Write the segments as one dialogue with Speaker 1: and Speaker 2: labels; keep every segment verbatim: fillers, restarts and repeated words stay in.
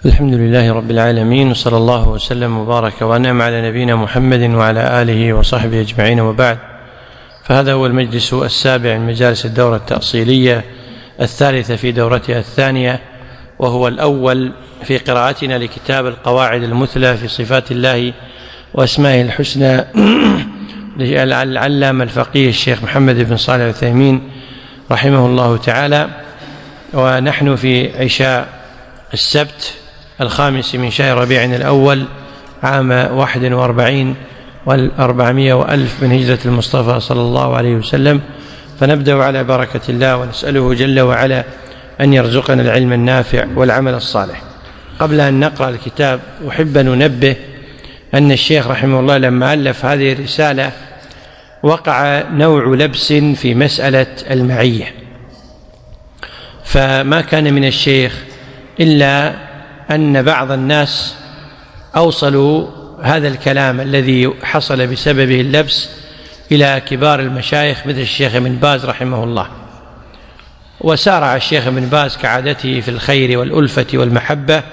Speaker 1: الحمد لله رب العالمين، وصلى الله وسلم وبارك وأنعم على نبينا محمد وعلى آله وصحبه أجمعين، وبعد. فهذا هو المجلس السابع من مجالس الدورة التأصيلية الثالثة في دورتها الثانية، وهو الأول في قراءتنا لكتاب القواعد المثلى في صفات الله وأسمائه الحسنى للعلامة الفقيه الشيخ محمد بن صالح العثيمين رحمه الله تعالى. ونحن في عشاء السبت الخامس من شهر ربيع الأول عام واحد وأربعين والأربعمائة وألف من هجرة المصطفى صلى الله عليه وسلم. فنبدأ على بركة الله ونسأله جل وعلا أن يرزقنا العلم النافع والعمل الصالح. قبل أن نقرأ الكتاب أحب أن ننبه أن الشيخ رحمه الله لما ألف هذه الرسالة وقع نوع لبس في مسألة المعية، فما كان من الشيخ إلا أن بعض الناس أوصلوا هذا الكلام الذي حصل بسببه اللبس إلى كبار المشايخ مثل الشيخ ابن باز رحمه الله، وسارع الشيخ ابن باز كعادته في الخير والألفة والمحبة،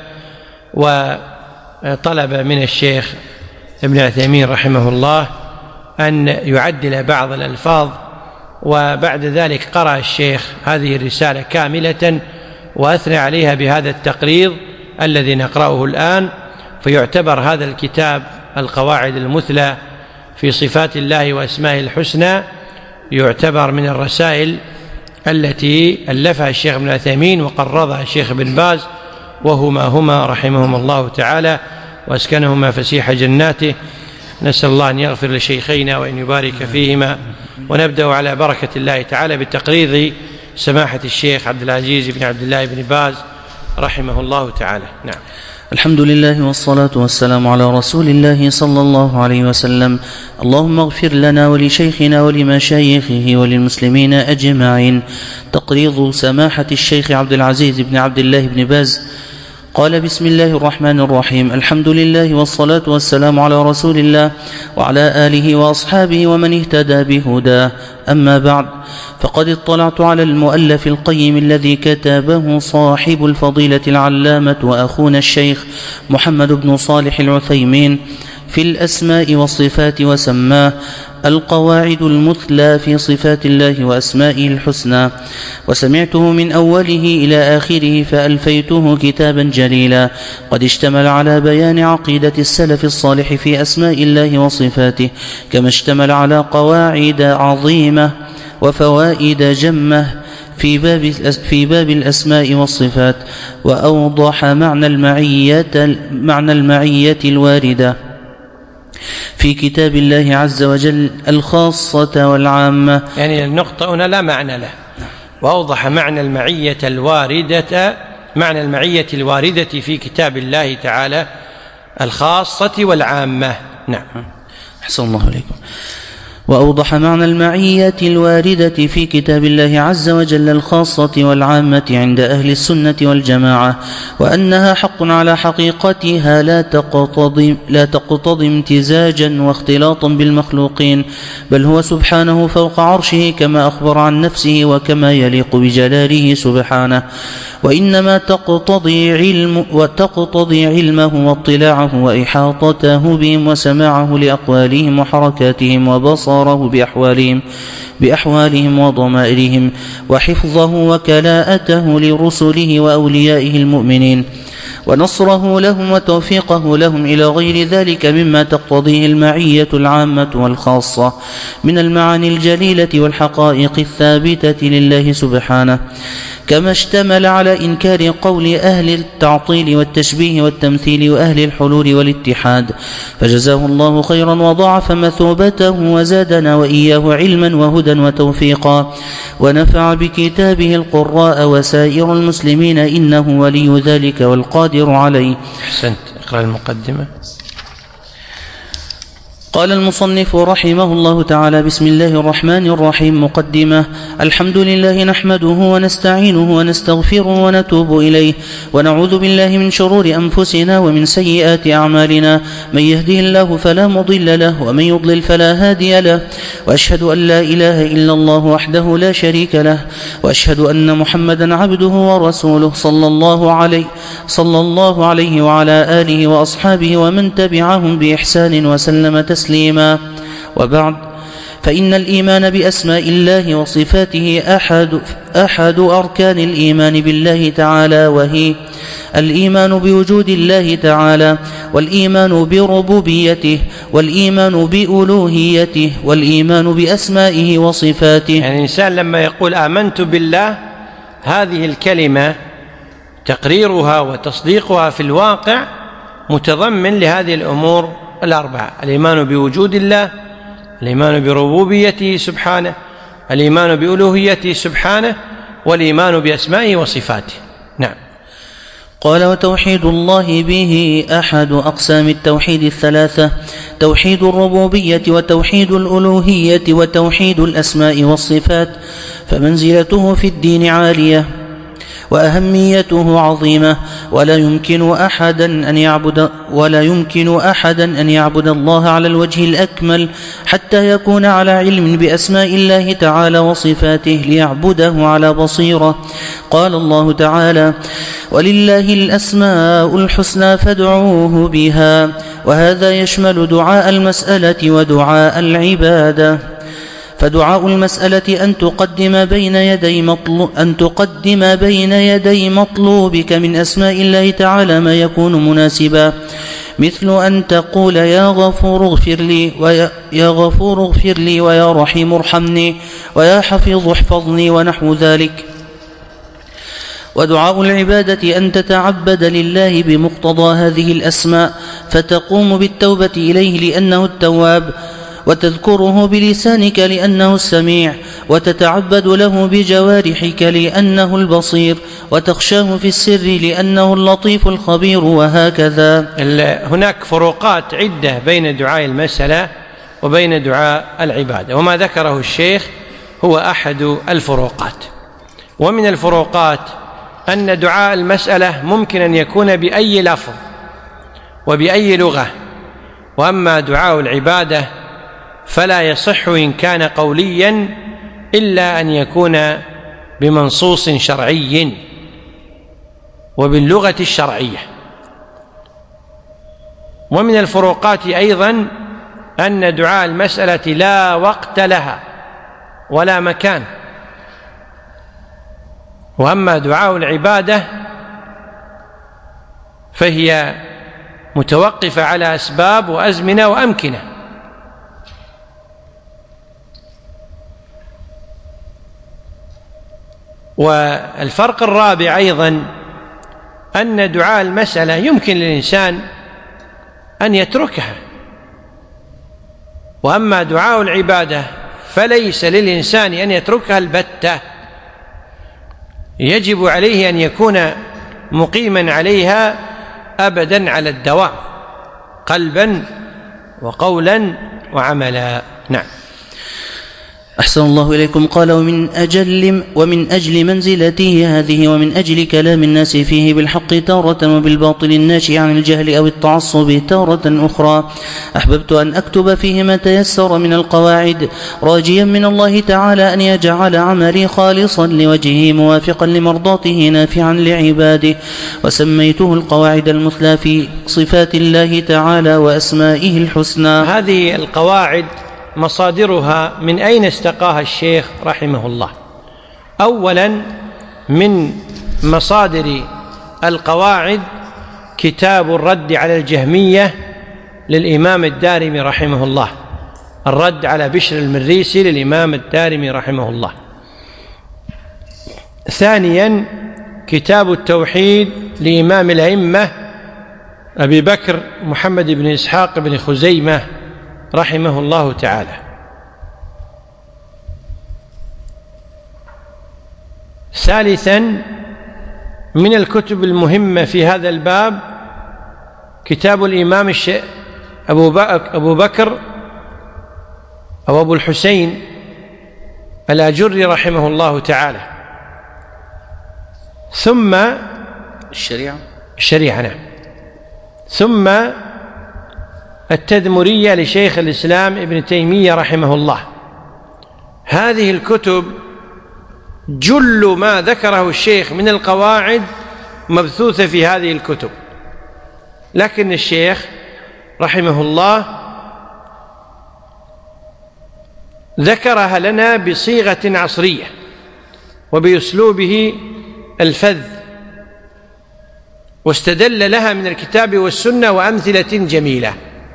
Speaker 1: وطلب من الشيخ ابن عثيمين رحمه الله أن يعدل بعض الألفاظ. وبعد ذلك قرأ الشيخ هذه الرسالة كاملة وأثنى عليها بهذا التقريض الذي نقرأه الآن. فيعتبر هذا الكتاب القواعد المثلى في صفات الله وأسمائه الحسنى يعتبر من الرسائل التي ألفها الشيخ ابن عثيمين وقرضها الشيخ ابن باز، وهما هما رحمهم الله تعالى وأسكنهما فسيح جناته. نسأل الله أن يغفر لشيخينا وأن يبارك فيهما. ونبدأ على بركة الله تعالى بتقريض سماحة الشيخ عبد العزيز بن عبد الله بن باز رحمه الله تعالى. نعم.
Speaker 2: الحمد لله والصلاة والسلام على رسول الله صلى الله عليه وسلم. اللهم اغفر لنا ولشيخنا ولمشايخه وللمسلمين أجمعين. تقريض سماحة الشيخ عبد العزيز بن عبد الله بن باز. قال: بسم الله الرحمن الرحيم. الحمد لله والصلاة والسلام على رسول الله وعلى آله وأصحابه ومن اهتدى بهداه. أما بعد، فقد اطلعت على المؤلف القيم الذي كتبه صاحب الفضيلة العلامة وأخونا الشيخ محمد بن صالح العثيمين في الأسماء والصفات، وسماه القواعد المثلى في صفات الله وأسمائه الحسنى، وسمعته من أوله إلى آخره فألفيته كتابا جليلا قد اشتمل على بيان عقيدة السلف الصالح في أسماء الله وصفاته، كما اشتمل على قواعد عظيمة وفوائد جمة في باب في باب الأسماء والصفات، وأوضح معنى المعية معنى المعية الواردة في كتاب الله عز وجل الخاصة والعامة.
Speaker 1: يعني النقطة هنا لا معنى له، وأوضح معنى المعية الواردة معنى المعية الواردة في كتاب الله تعالى الخاصة والعامة. نعم.
Speaker 2: أحسن الله عليكم. وأوضح معنى المعية الواردة في كتاب الله عز وجل الخاصة والعامة عند أهل السنة والجماعة، وأنها حق على حقيقتها لا تقتضي, لا تقتضي امتزاجا واختلاطا بالمخلوقين، بل هو سبحانه فوق عرشه كما أخبر عن نفسه وكما يليق بجلاله سبحانه، وإنما تقتضي, علم وتقتضي علمه واطلاعه وإحاطته بهم وسماعه لأقوالهم وحركاتهم وبصره بأحوالهم, بأحوالهم وضمائرهم، وحفظه وكلاءته لرسله وأوليائه المؤمنين، ونصره لهم وتوفيقه لهم إلى غير ذلك مما تقتضيه المعية العامة والخاصة من المعاني الجليلة والحقائق الثابتة لله سبحانه، كما اشتمل على إنكار قول أهل التعطيل والتشبيه والتمثيل وأهل الحلول والاتحاد. فجزاه الله خيرا وضاعف مثوبته وزادنا وإياه علما وهدى وتوفيقا، ونفع بكتابه القراء وسائر المسلمين، إنه ولي ذلك والقادر عليه.
Speaker 1: أحسنت. اقرأ المقدمة.
Speaker 2: قال المصنف رحمه الله تعالى: بسم الله الرحمن الرحيم. مقدمة. الحمد لله نحمده ونستعينه ونستغفره ونتوب إليه ونعوذ بالله من شرور أنفسنا ومن سيئات أعمالنا، من يهده الله فلا مضل له ومن يضلل فلا هادي له، وأشهد أن لا إله إلا الله وحده لا شريك له، وأشهد أن محمدا عبده ورسوله صلى الله عليه صلى الله عليه وعلى آله وأصحابه ومن تبعهم بإحسان وسلم تسليما. وبعد، فإن الإيمان بأسماء الله وصفاته أحد, أحد أركان الإيمان بالله تعالى، وهي الإيمان بوجود الله تعالى، والإيمان بربوبيته، والإيمان بألوهيته، والإيمان بأسمائه وصفاته.
Speaker 1: يعني الإنسان لما يقول آمنت بالله، هذه الكلمة تقريرها وتصديقها في الواقع متضمن لهذه الأمور الأربعة: الإيمان بوجود الله، الإيمان بربوبيته سبحانه، الإيمان بألوهيته سبحانه، والإيمان بأسمائه وصفاته. نعم.
Speaker 2: قال: وتوحيد الله به أحد أقسام التوحيد الثلاثة: توحيد الربوبية وتوحيد الألوهية وتوحيد الأسماء والصفات، فمنزلته في الدين عالية وأهميته عظيمة، ولا يمكن أحدا أن يعبد ولا يمكن أحدا أن يعبد الله على الوجه الأكمل حتى يكون على علم بأسماء الله تعالى وصفاته ليعبده على بصيرة. قال الله تعالى: ولله الأسماء الحسنى فادعوه بها، وهذا يشمل دعاء المسألة ودعاء العبادة. فدعاء المسألة أن تقدم بين يدي مطلوب أن تقدم بين يدي مطلوبك من أسماء الله تعالى ما يكون مناسبا، مثل أن تقول: يا غفور اغفر لي، ويا يا غفور اغفر لي، ويا رحيم ارحمني، ويا حفيظ احفظني، ونحو ذلك. ودعاء العبادة أن تتعبد لله بمقتضى هذه الأسماء، فتقوم بالتوبة إليه لأنه التواب، وتذكره بلسانك لأنه السميع، وتتعبد له بجوارحك لأنه البصير، وتخشاه في السر لأنه اللطيف الخبير، وهكذا.
Speaker 1: هناك فروقات عدة بين دعاء المسألة وبين دعاء العبادة، وما ذكره الشيخ هو أحد الفروقات. ومن الفروقات أن دعاء المسألة ممكن أن يكون بأي لفظ وبأي لغة، وأما دعاء العبادة فلا يصح إن كان قوليا إلا أن يكون بمنصوص شرعي وباللغة الشرعية. ومن الفروقات أيضا أن دعاء المسألة لا وقت لها ولا مكان، وأما دعاء العبادة فهي متوقفة على أسباب وأزمنة وأمكنة. والفرق الرابع أيضا أن دعاء المسألة يمكن للإنسان أن يتركها، وأما دعاء العبادة فليس للإنسان أن يتركها البتة، يجب عليه أن يكون مقيما عليها أبدا على الدوام، قلبا وقولا وعملا. نعم.
Speaker 2: أحسن الله إليكم. قال: ومن أجل, ومن أجل منزلته هذه، ومن أجل كلام الناس فيه بالحق تارة وبالباطل الناشئ عن الجهل أو التعصب تارة أخرى، أحببت أن أكتب فيه ما تيسر من القواعد، راجيا من الله تعالى أن يجعل عملي خالصا لوجهه موافقا لمرضاته نافعا لعباده، وسميته القواعد المثلى في صفات الله تعالى وأسمائه الحسنى.
Speaker 1: هذه القواعد مصادرها من أين استقاها الشيخ رحمه الله؟ أولا من مصادر القواعد كتاب الرد على الجهمية للإمام الدارمي رحمه الله، الرد على بشر المريسي للإمام الدارمي رحمه الله. ثانيا كتاب التوحيد لإمام الأئمة أبي بكر محمد بن إسحاق بن خزيمة رحمه الله تعالى. ثالثا من الكتب المهمة في هذا الباب كتاب الإمام أبو بكر أو أبو الحسين الآجري رحمه الله تعالى. ثم
Speaker 2: الشريعة
Speaker 1: الشريعة نعم. ثم التدمرية لشيخ الإسلام ابن تيمية رحمه الله. هذه الكتب جل ما ذكره الشيخ من القواعد مبثوثة في هذه الكتب، لكن الشيخ رحمه الله ذكرها لنا بصيغة عصرية وبأسلوبه الفذ، واستدل لها من الكتاب والسنة وأمثلة جميلة.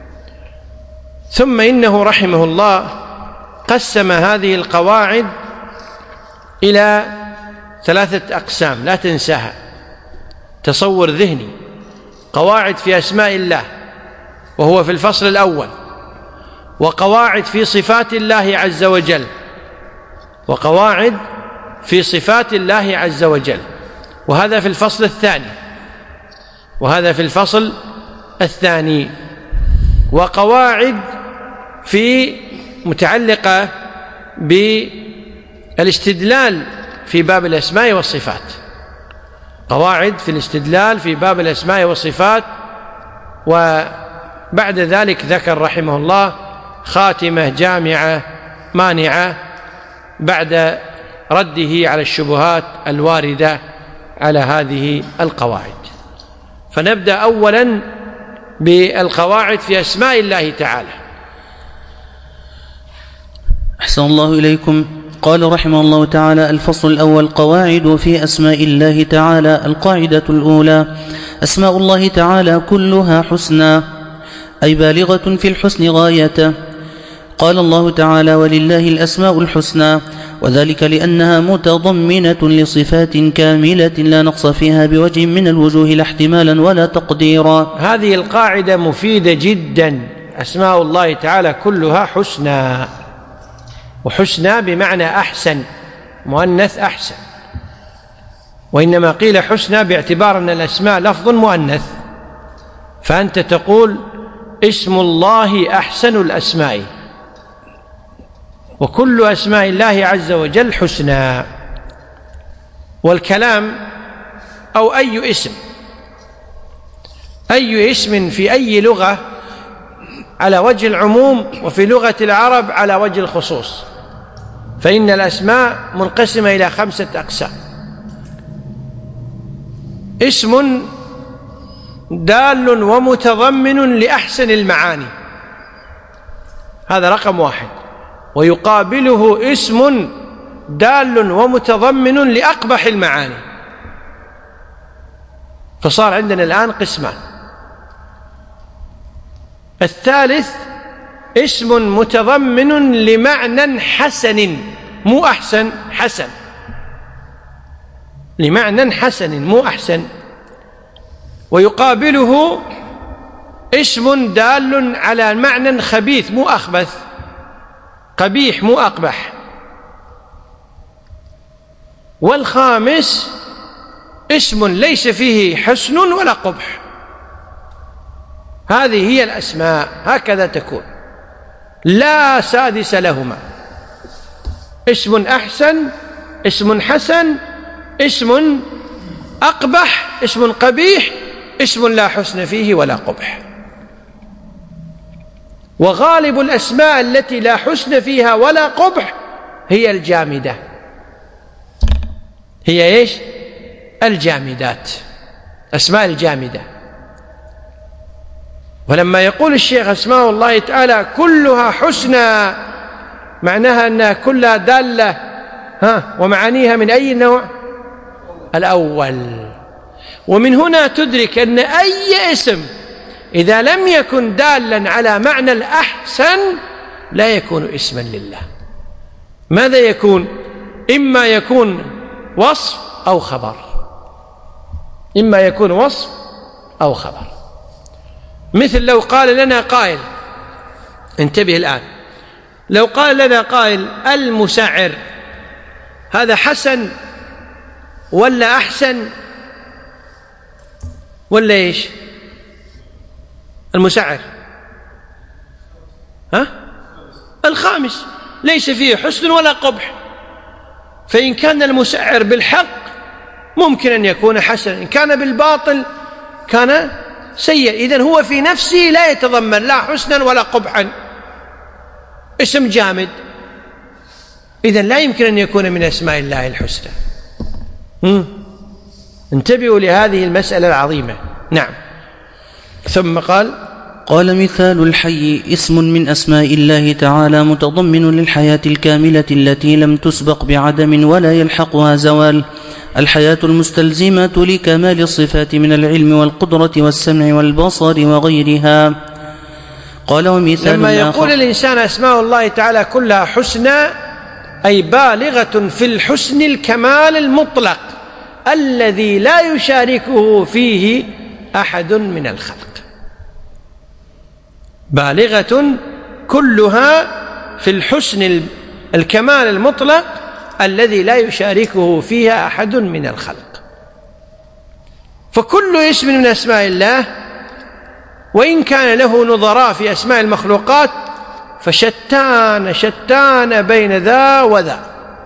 Speaker 1: ثم إنه رحمه الله قسم هذه القواعد إلى ثلاثة أقسام لا تنساها، تصور ذهني. قواعد في أسماء الله وهو في الفصل الأول، وقواعد في صفات الله عز وجل، وقواعد في صفات الله عز وجل، وهذا في الفصل الثاني، وهذا في الفصل الثاني. وقواعد في متعلقة بالاستدلال في باب الأسماء والصفات، قواعد في الاستدلال في باب الأسماء والصفات. وبعد ذلك ذكر رحمه الله خاتمة جامعة مانعة بعد رده على الشبهات الواردة على هذه القواعد. فنبدأ أولا بالقواعد في أسماء الله تعالى.
Speaker 2: أحسن الله إليكم. قال رحمه الله تعالى: الفصل الأول: قواعد في أسماء الله تعالى. القاعدة الأولى: أسماء الله تعالى كلها حسنى، أي بالغة في الحسن غايته. قال الله تعالى: ولله الأسماء الحسنى، وذلك لأنها متضمنة لصفات كاملة لا نقص فيها بوجه من الوجوه لا احتمالا ولا تقديرا.
Speaker 1: هذه القاعدة مفيدة جدا. أسماء الله تعالى كلها حسنى، وحسنى بمعنى أحسن، مؤنث أحسن، وإنما قيل حسنى باعتبار أن الأسماء لفظ مؤنث، فأنت تقول اسم الله أحسن الأسماء، وكل أسماء الله عز وجل حسنى. والكلام أو أي اسم، أي اسم في أي لغة على وجه العموم، وفي لغة العرب على وجه الخصوص، فإن الأسماء منقسمة إلى خمسة أقسام: اسم دال ومتضمن لأحسن المعاني، هذا رقم واحد، ويقابله اسم دال ومتضمن لأقبح المعاني، فصار عندنا الآن قسمان. الثالث اسم متضمن لمعنى حسن، مو أحسن، حسن، لمعنى حسن مو أحسن، ويقابله اسم دال على معنى خبيث مو أخبث، قبيح مو أقبح. والخامس اسم ليس فيه حسن ولا قبح. هذه هي الأسماء، هكذا تكون، لا سادس لهما: اسم أحسن، اسم حسن، اسم أقبح، اسم قبيح، اسم لا حسن فيه ولا قبح. وغالب الأسماء التي لا حسن فيها ولا قبح هي الجامدة، هي إيش؟ الجامدات، أسماء الجامدة. ولما يقول الشيخ أسماء الله تعالى كلها حسنى، معناها أنها كلها دالة ها ومعانيها من أي نوع؟ الأول. ومن هنا تدرك أن أي اسم إذا لم يكن دالا على معنى الأحسن لا يكون اسما لله. ماذا يكون؟ إما يكون وصف أو خبر، إما يكون وصف أو خبر. مثل لو قال لنا قائل، انتبه الآن، لو قال لنا قائل المسعر، هذا حسن ولا أحسن ولا إيش؟ المسعر ها؟ الخامس ليس فيه حسن ولا قبح، فإن كان المسعر بالحق ممكن أن يكون حسنا، إن كان بالباطل كان سيء. إذن هو في نفسه لا يتضمن لا حسنا ولا قبحا، اسم جامد، إذن لا يمكن أن يكون من أسماء الله الحسنى. انتبهوا لهذه المسألة العظيمة. نعم. ثم قال
Speaker 2: قال مثال الحي اسم من أسماء الله تعالى متضمن للحياة الكاملة التي لم تسبق بعدم ولا يلحقها زوال، الحياة المستلزمة لكمال الصفات من العلم والقدرة والسمع والبصر وغيرها. قال ومثال
Speaker 1: لما يقول الإنسان أسماء الله تعالى كلها حسنى أي بالغة في الحسن الكمال المطلق الذي لا يشاركه فيه أحد من الخلق، بالغة كلها في الحسن الكمال المطلق الذي لا يشاركه فيها أحد من الخلق. فكل اسم من أسماء الله وإن كان له نظراء في أسماء المخلوقات فشتان شتان بين ذا وذا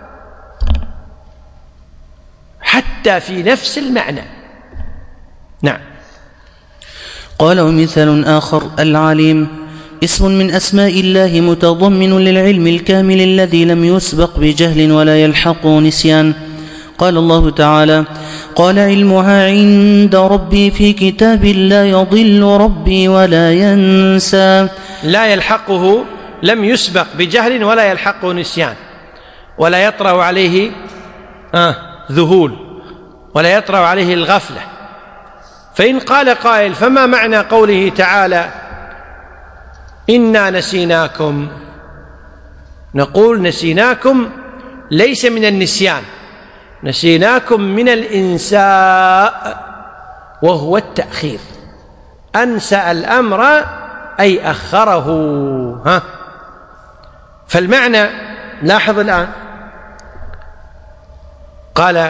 Speaker 1: حتى في نفس المعنى. نعم.
Speaker 2: قال ومثال آخر العليم اسم من أسماء الله متضمن للعلم الكامل الذي لم يسبق بجهل ولا يلحقه نسيان. قال الله تعالى قال علمها عند ربي في كتاب لا يضل ربي ولا ينسى.
Speaker 1: لا يلحقه، لم يسبق بجهل ولا يلحقه نسيان، ولا يطرأ عليه آه ذهول، ولا يطرأ عليه الغفلة. فإن قال قائل فما معنى قوله تعالى إنا نسيناكم؟ نقول نسيناكم ليس من النسيان، نسيناكم من الإنساء وهو التأخير. أنسى الأمر أي أخره. ها فالمعنى لاحظ الآن قال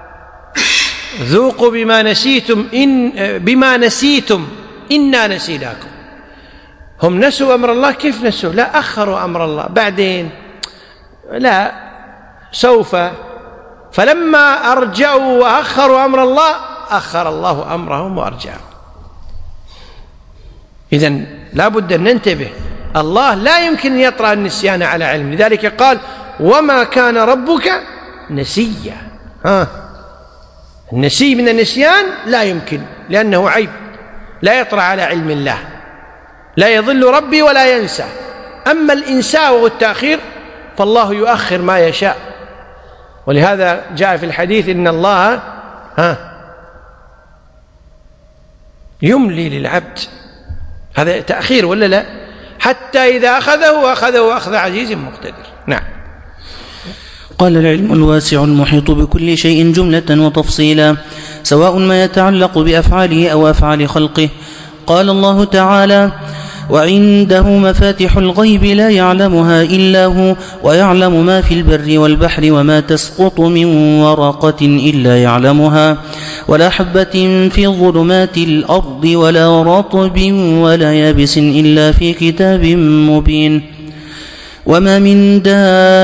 Speaker 1: ذوقوا بما نسيتم إن بما نسيتم إنا نسيناكم. هم نسوا أمر الله. كيف نسوا؟ لا، أخروا أمر الله، بعدين لا سوف. فلما أرجعوا وأخروا أمر الله أخر الله أمرهم وأرجعوا. إذن لا بد أن ننتبه، الله لا يمكن أن يطرأ النسيان على علم، لذلك قال وما كان ربك نسيا. ها النسي من النسيان لا يمكن، لأنه عيب لا يطرأ على علم الله، لا يضل ربي ولا ينسى. أما الإنساء والتأخير فالله يؤخر ما يشاء، ولهذا جاء في الحديث إن الله ها يملي للعبد، هذا تأخير ولا لا؟ حتى إذا أخذه أخذه أخذ عزيز مقتدر. نعم.
Speaker 2: قال العلم الواسع المحيط بكل شيء جملة وتفصيلا سواء ما يتعلق بأفعاله أو أفعال خلقه. قال الله تعالى وعنده مفاتح الغيب لا يعلمها إلا هو ويعلم ما في البر والبحر وما تسقط من ورقة إلا يعلمها ولا حبة في ظلمات الأرض ولا رطب ولا يابس إلا في كتاب مبين. وما من دابة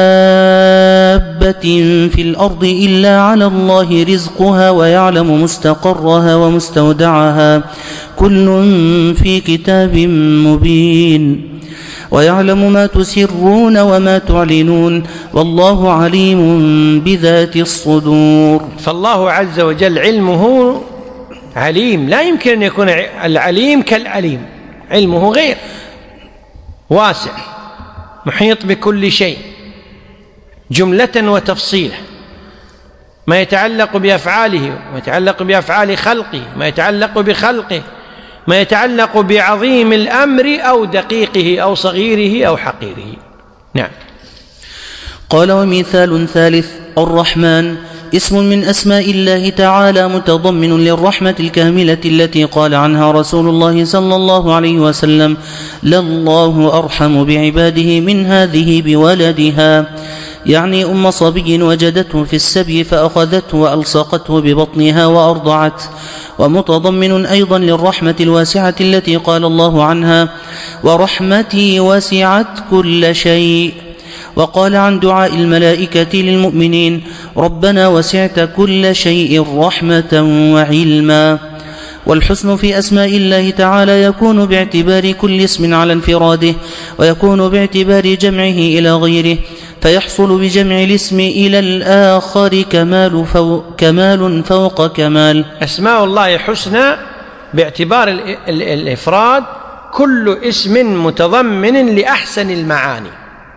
Speaker 2: في الأرض إلا على الله رزقها ويعلم مستقرها ومستودعها كل في كتاب مبين ويعلم ما تسرون وما تعلنون والله عليم بذات الصدور.
Speaker 1: فالله عز وجل علمه عليم، لا يمكن أن يكون العليم كالعليم، علمه غير واسع محيط بكل شيء جملة وتفصيلا، ما يتعلق بأفعاله، ما يتعلق بأفعال خلقه، ما يتعلق بخلقه، ما يتعلق بعظيم الأمر أو دقيقه أو صغيره أو حقيره. نعم.
Speaker 2: قال ومثال ثالث الرحمن اسم من أسماء الله تعالى متضمن للرحمة الكاملة التي قال عنها رسول الله صلى الله عليه وسلم لله أرحم بعباده من هذه بولدها يعني أم صبي وجدته في السبي فأخذته وألصقته ببطنها وأرضعته، ومتضمن أيضا للرحمة الواسعة التي قال الله عنها: ورحمتي وسعت كل شيء. وقال عن دعاء الملائكة للمؤمنين: ربنا وسعت كل شيء رحمة وعلما. والحسن في أسماء الله تعالى يكون باعتبار كل اسم على انفراده، ويكون باعتبار جمعه إلى غيره، فيحصل بجمع الاسم إلى الآخر كمال فوق, كمال فوق كمال.
Speaker 1: أسماء الله حسنى باعتبار الإفراد كل اسم متضمن لأحسن المعاني.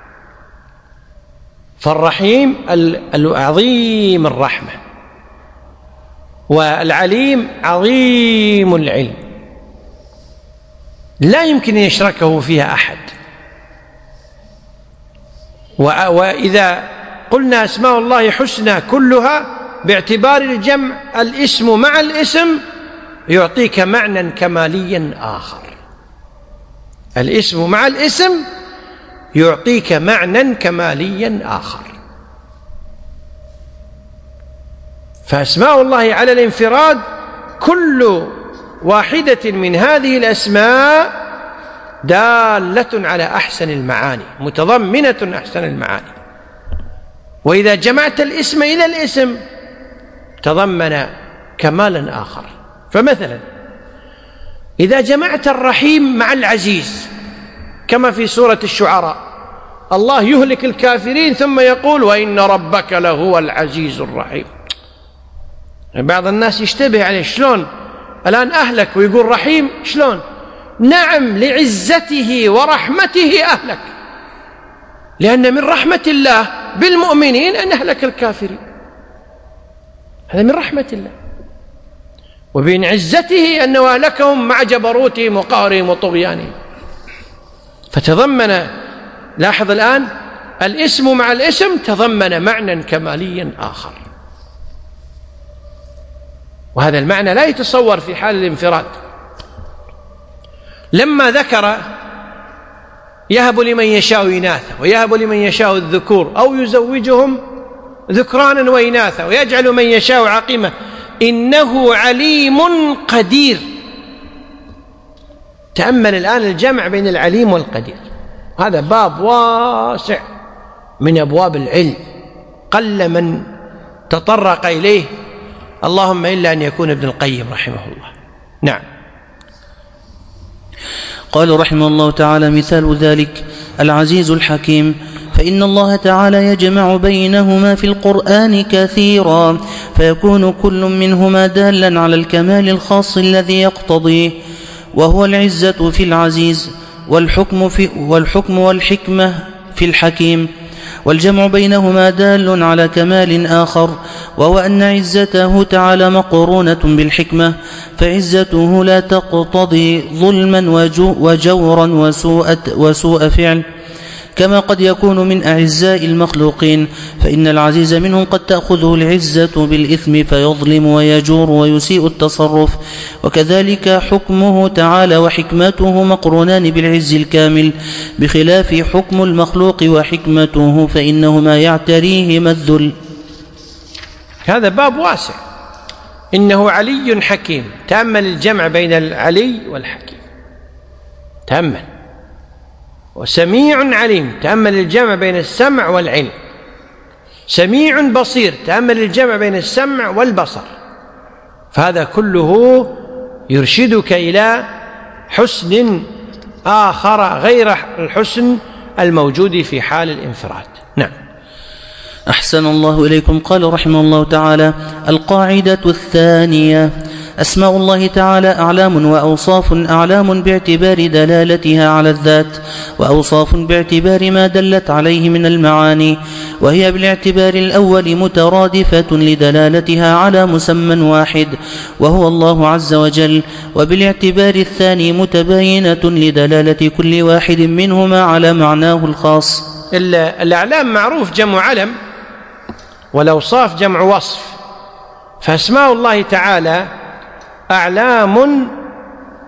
Speaker 1: فالرحيم العظيم الرحمة، والعليم عظيم العلم، لا يمكن أن يشركه فيها أحد. وإذا قلنا أسماء الله حسنى كلها باعتبار الجمع، الاسم مع الاسم يعطيك معنى كماليا آخر. الاسم مع الاسم يعطيك معنى كماليا آخر. فأسماء الله على الانفراد كل واحدة من هذه الأسماء دالة على أحسن المعاني، متضمنة أحسن المعاني. وإذا جمعت الاسم إلى الاسم تضمن كمالا آخر. فمثلا إذا جمعت الرحيم مع العزيز كما في سورة الشعراء، الله يهلك الكافرين ثم يقول: وإن ربك لهو العزيز الرحيم. بعض الناس يشتبه عليه، شلون الآن أهلك ويقول رحيم؟ شلون؟ نعم، لعزته ورحمته أهلك، لأن من رحمة الله بالمؤمنين أن أهلك الكافرين، هذا من رحمة الله. وبين عزته أنه أهلكهم مع جبروتهم وقهرهم وطغيانهم. فتضمن، لاحظ الآن، الاسم مع الاسم تضمن معنى كماليا آخر، وهذا المعنى لا يتصور في حال الانفراد. لما ذكر يهب لمن يشاء إناثا ويهب لمن يشاء الذكور أو يزوجهم ذكرانا وإناثا ويجعل من يشاء عقيما إنه عليم قدير. تأمل الآن الجمع بين العليم والقدير، هذا باب واسع من أبواب العلم، قل من تطرق إليه، اللهم إلا أن يكون ابن القيم رحمه الله. نعم.
Speaker 2: قال رحمه الله تعالى: مثال ذلك العزيز الحكيم، فإن الله تعالى يجمع بينهما في القرآن كثيرا، فيكون كل منهما دالا على الكمال الخاص الذي يقتضيه، وهو العزة في العزيز، والحكم, في والحكم والحكمة في الحكيم. والجمع بينهما دال على كمال آخر، وهو أن عزته تعالى مقرونة بالحكمة، فعزته لا تقتضي ظلما وجورا وسوء, وسوء فعل، كما قد يكون من أعزاء المخلوقين، فإن العزيز منهم قد تأخذه العزة بالإثم فيظلم ويجور ويسيء التصرف. وكذلك حكمه تعالى وحكمته مقرونان بالعز الكامل، بخلاف حكم المخلوق وحكمته فإنهما يعتريهما الذل.
Speaker 1: هذا باب واسع. إنه علي حكيم، تأمل الجمع بين العلي والحكيم، تأمل. وسميع عليم، تأمل الجمع بين السمع والعلم. سميع بصير، تأمل الجمع بين السمع والبصر. فهذا كله يرشدك إلى حسن آخر غير الحسن الموجود في حال الانفراد. نعم.
Speaker 2: أحسن الله إليكم. قال رحمه الله تعالى: القاعدة الثانية: أسماء الله تعالى أعلام وأوصاف. أعلام باعتبار دلالتها على الذات، وأوصاف باعتبار ما دلت عليه من المعاني، وهي بالاعتبار الأول مترادفة لدلالتها على مسمى واحد وهو الله عز وجل، وبالاعتبار الثاني متباينة لدلالة كل واحد منهما على معناه الخاص.
Speaker 1: الأعلام معروف جمع علم، والأوصاف جمع وصف. فأسماء الله تعالى أعلام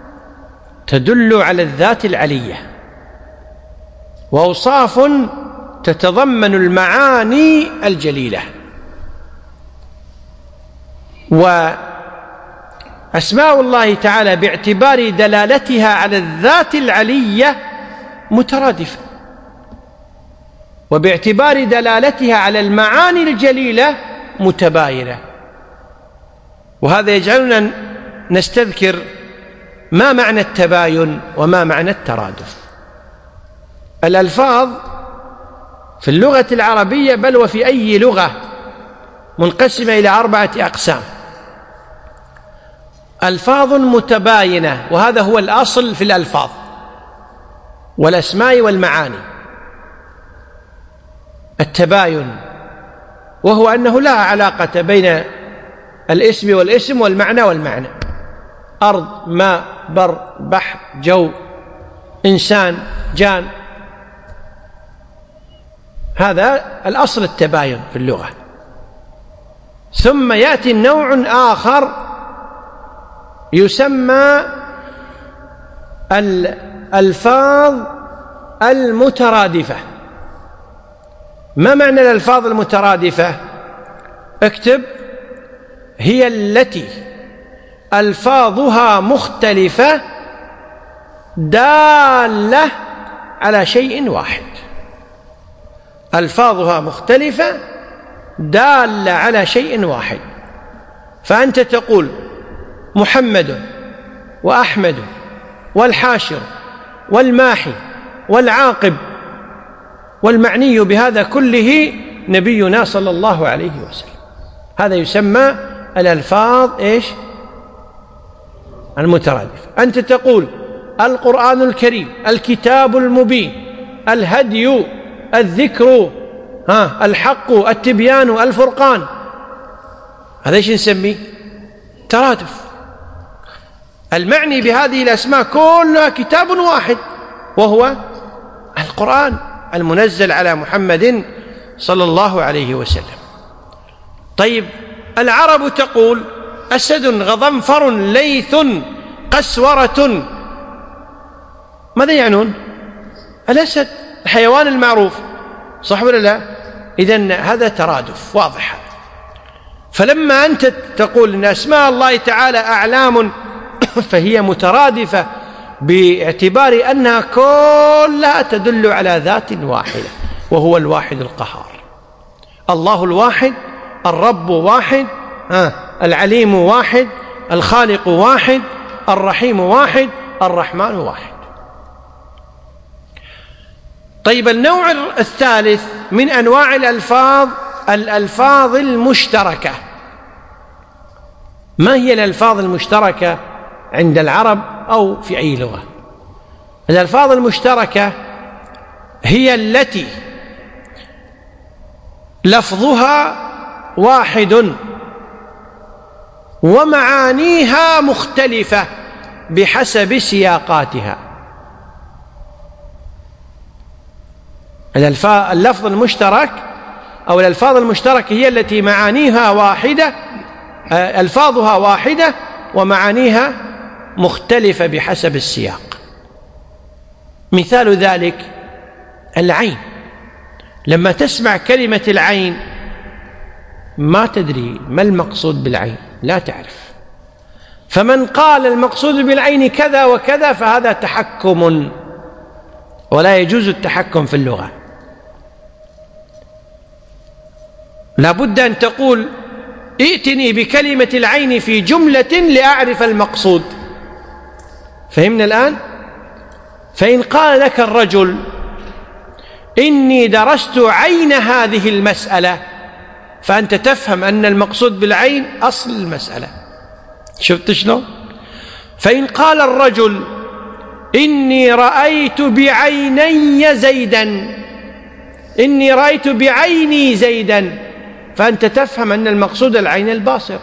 Speaker 1: تدل على الذات العلية، وأوصاف تتضمن المعاني الجليلة. وأسماء الله تعالى باعتبار دلالتها على الذات العلية مترادفة، وباعتبار دلالتها على المعاني الجليلة متباينة. وهذا يجعلنا نستذكر ما معنى التباين وما معنى الترادف. الألفاظ في اللغة العربية بل وفي أي لغة منقسمة إلى أربعة أقسام: ألفاظ متباينة، وهذا هو الأصل في الألفاظ والأسماء والمعاني، التباين، وهو أنه لا علاقة بين الاسم والاسم والمعنى والمعنى، أرض، ماء، بر، بحر، جو، إنسان، جان. هذا الأصل التباين في اللغة. ثم يأتي النوع آخر يسمى الألفاظ المترادفة. ما معنى الألفاظ المترادفة؟ اكتب: هي التي ألفاظها مختلفة دالة على شيء واحد. ألفاظها مختلفة دالة على شيء واحد. فأنت تقول محمد وأحمد والحاشر والماحي والعاقب، والمعني بهذا كله نبينا صلى الله عليه وسلم. هذا يسمى الألفاظ إيش؟ المترادفة. أنت تقول القرآن الكريم، الكتاب المبين، الهدي، الذكر، ها، الحق، التبيان، الفرقان. هذا ايش نسميه؟ ترادف. المعني بهذه الأسماء كلها كتاب واحد، وهو القرآن المنزل على محمد صلى الله عليه وسلم. طيب، العرب تقول أسد، غضنفر، ليث، قسورة. ماذا يعنون؟ الأسد الحيوان المعروف، صح ولا لا؟ إذن هذا ترادف واضح. فلما أنت تقول إن أسماء الله تعالى أعلام فهي مترادفة باعتبار أنها كلها تدل على ذات واحدة، وهو الواحد القهار. الله الواحد، الرب واحد، العليم واحد، الخالق واحد، الرحيم واحد، الرحمن واحد. طيب، النوع الثالث من أنواع الألفاظ الألفاظ المشتركة. ما هي الألفاظ المشتركة عند العرب أو في أي لغة؟ الألفاظ المشتركة هي التي لفظها واحد ومعانيها مختلفة بحسب سياقاتها. اللفظ المشترك أو الألفاظ المشتركة هي التي معانيها واحدة، ألفاظها واحدة ومعانيها مختلفة بحسب السياق. مثال ذلك العين. لما تسمع كلمة العين ما تدري ما المقصود بالعين، لا تعرف. فمن قال المقصود بالعين كذا وكذا فهذا تحكم، ولا يجوز التحكم في اللغة. لا بد أن تقول ائتني بكلمة العين في جملة لأعرف المقصود. فهمنا الآن؟ فإن قال لك الرجل إني درست عين هذه المسألة، فأنت تفهم أن المقصود بالعين أصل المسألة. شفت شلون؟ فإن قال الرجل إني رأيت بعيني زيدا، إني رأيت بعيني زيدا، فأنت تفهم أن المقصود العين الباصرة.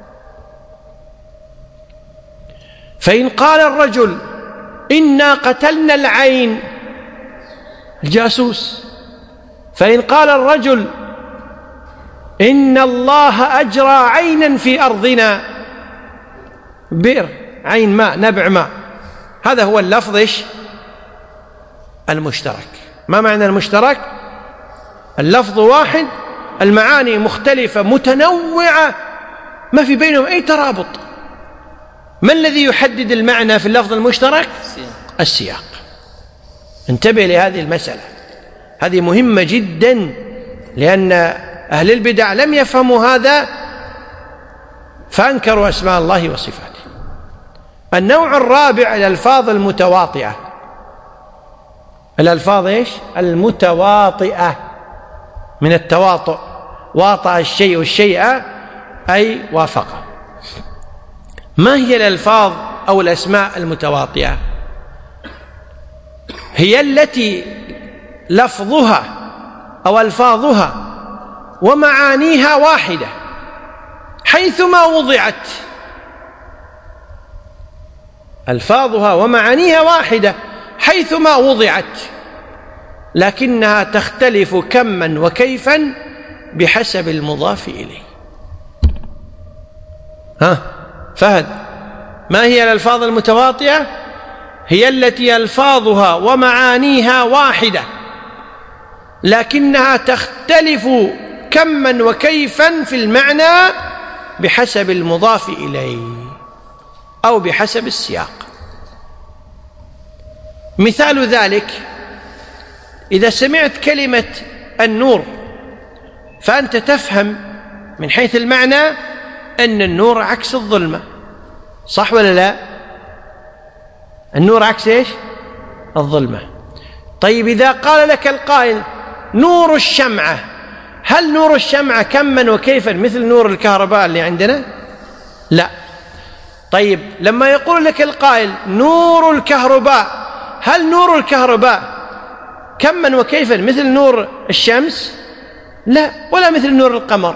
Speaker 1: فإن قال الرجل إنا قتلنا العين، الجاسوس. فإن قال الرجل إن الله أجرى عينا في أرضنا، بئر، عين ماء، نبع ماء. هذا هو اللفظ المشترك. ما معنى المشترك؟ اللفظ واحد، المعاني مختلفة متنوعة، ما في بينهم أي ترابط. ما الذي يحدد المعنى في اللفظ المشترك؟ السياق. انتبه لهذه المسألة، هذه مهمة جدا، لأن أهل البدع لم يفهموا هذا فأنكروا أسماء الله وصفاته. النوع الرابع الألفاظ المتواطئة. الألفاظ إيش؟ المتواطئة، من التواطؤ، واطأ الشيء الشيء أي وافقه. ما هي الألفاظ أو الأسماء المتواطئة؟ هي التي لفظها أو ألفاظها ومعانيها واحدة حيثما وضعت. ألفاظها ومعانيها واحدة حيثما وضعت، لكنها تختلف كما وكيفا بحسب المضاف إليه. ها فهد، ما هي الألفاظ المتواطئة؟ هي التي ألفاظها ومعانيها واحدة لكنها تختلف كما وكيفا في المعنى بحسب المضاف إليه أو بحسب السياق. مثال ذلك: إذا سمعت كلمة النور فأنت تفهم من حيث المعنى أن النور عكس الظلمة، صح ولا لا؟ النور عكس إيش؟ الظلمة. طيب إذا قال لك القائل نور الشمعة، هل نور الشمعة كما وكيفا مثل نور الكهرباء اللي عندنا؟ لا. طيب لما يقول لك القائل نور الكهرباء، هل نور الكهرباء كما وكيفا مثل نور الشمس؟ لا، ولا مثل نور القمر.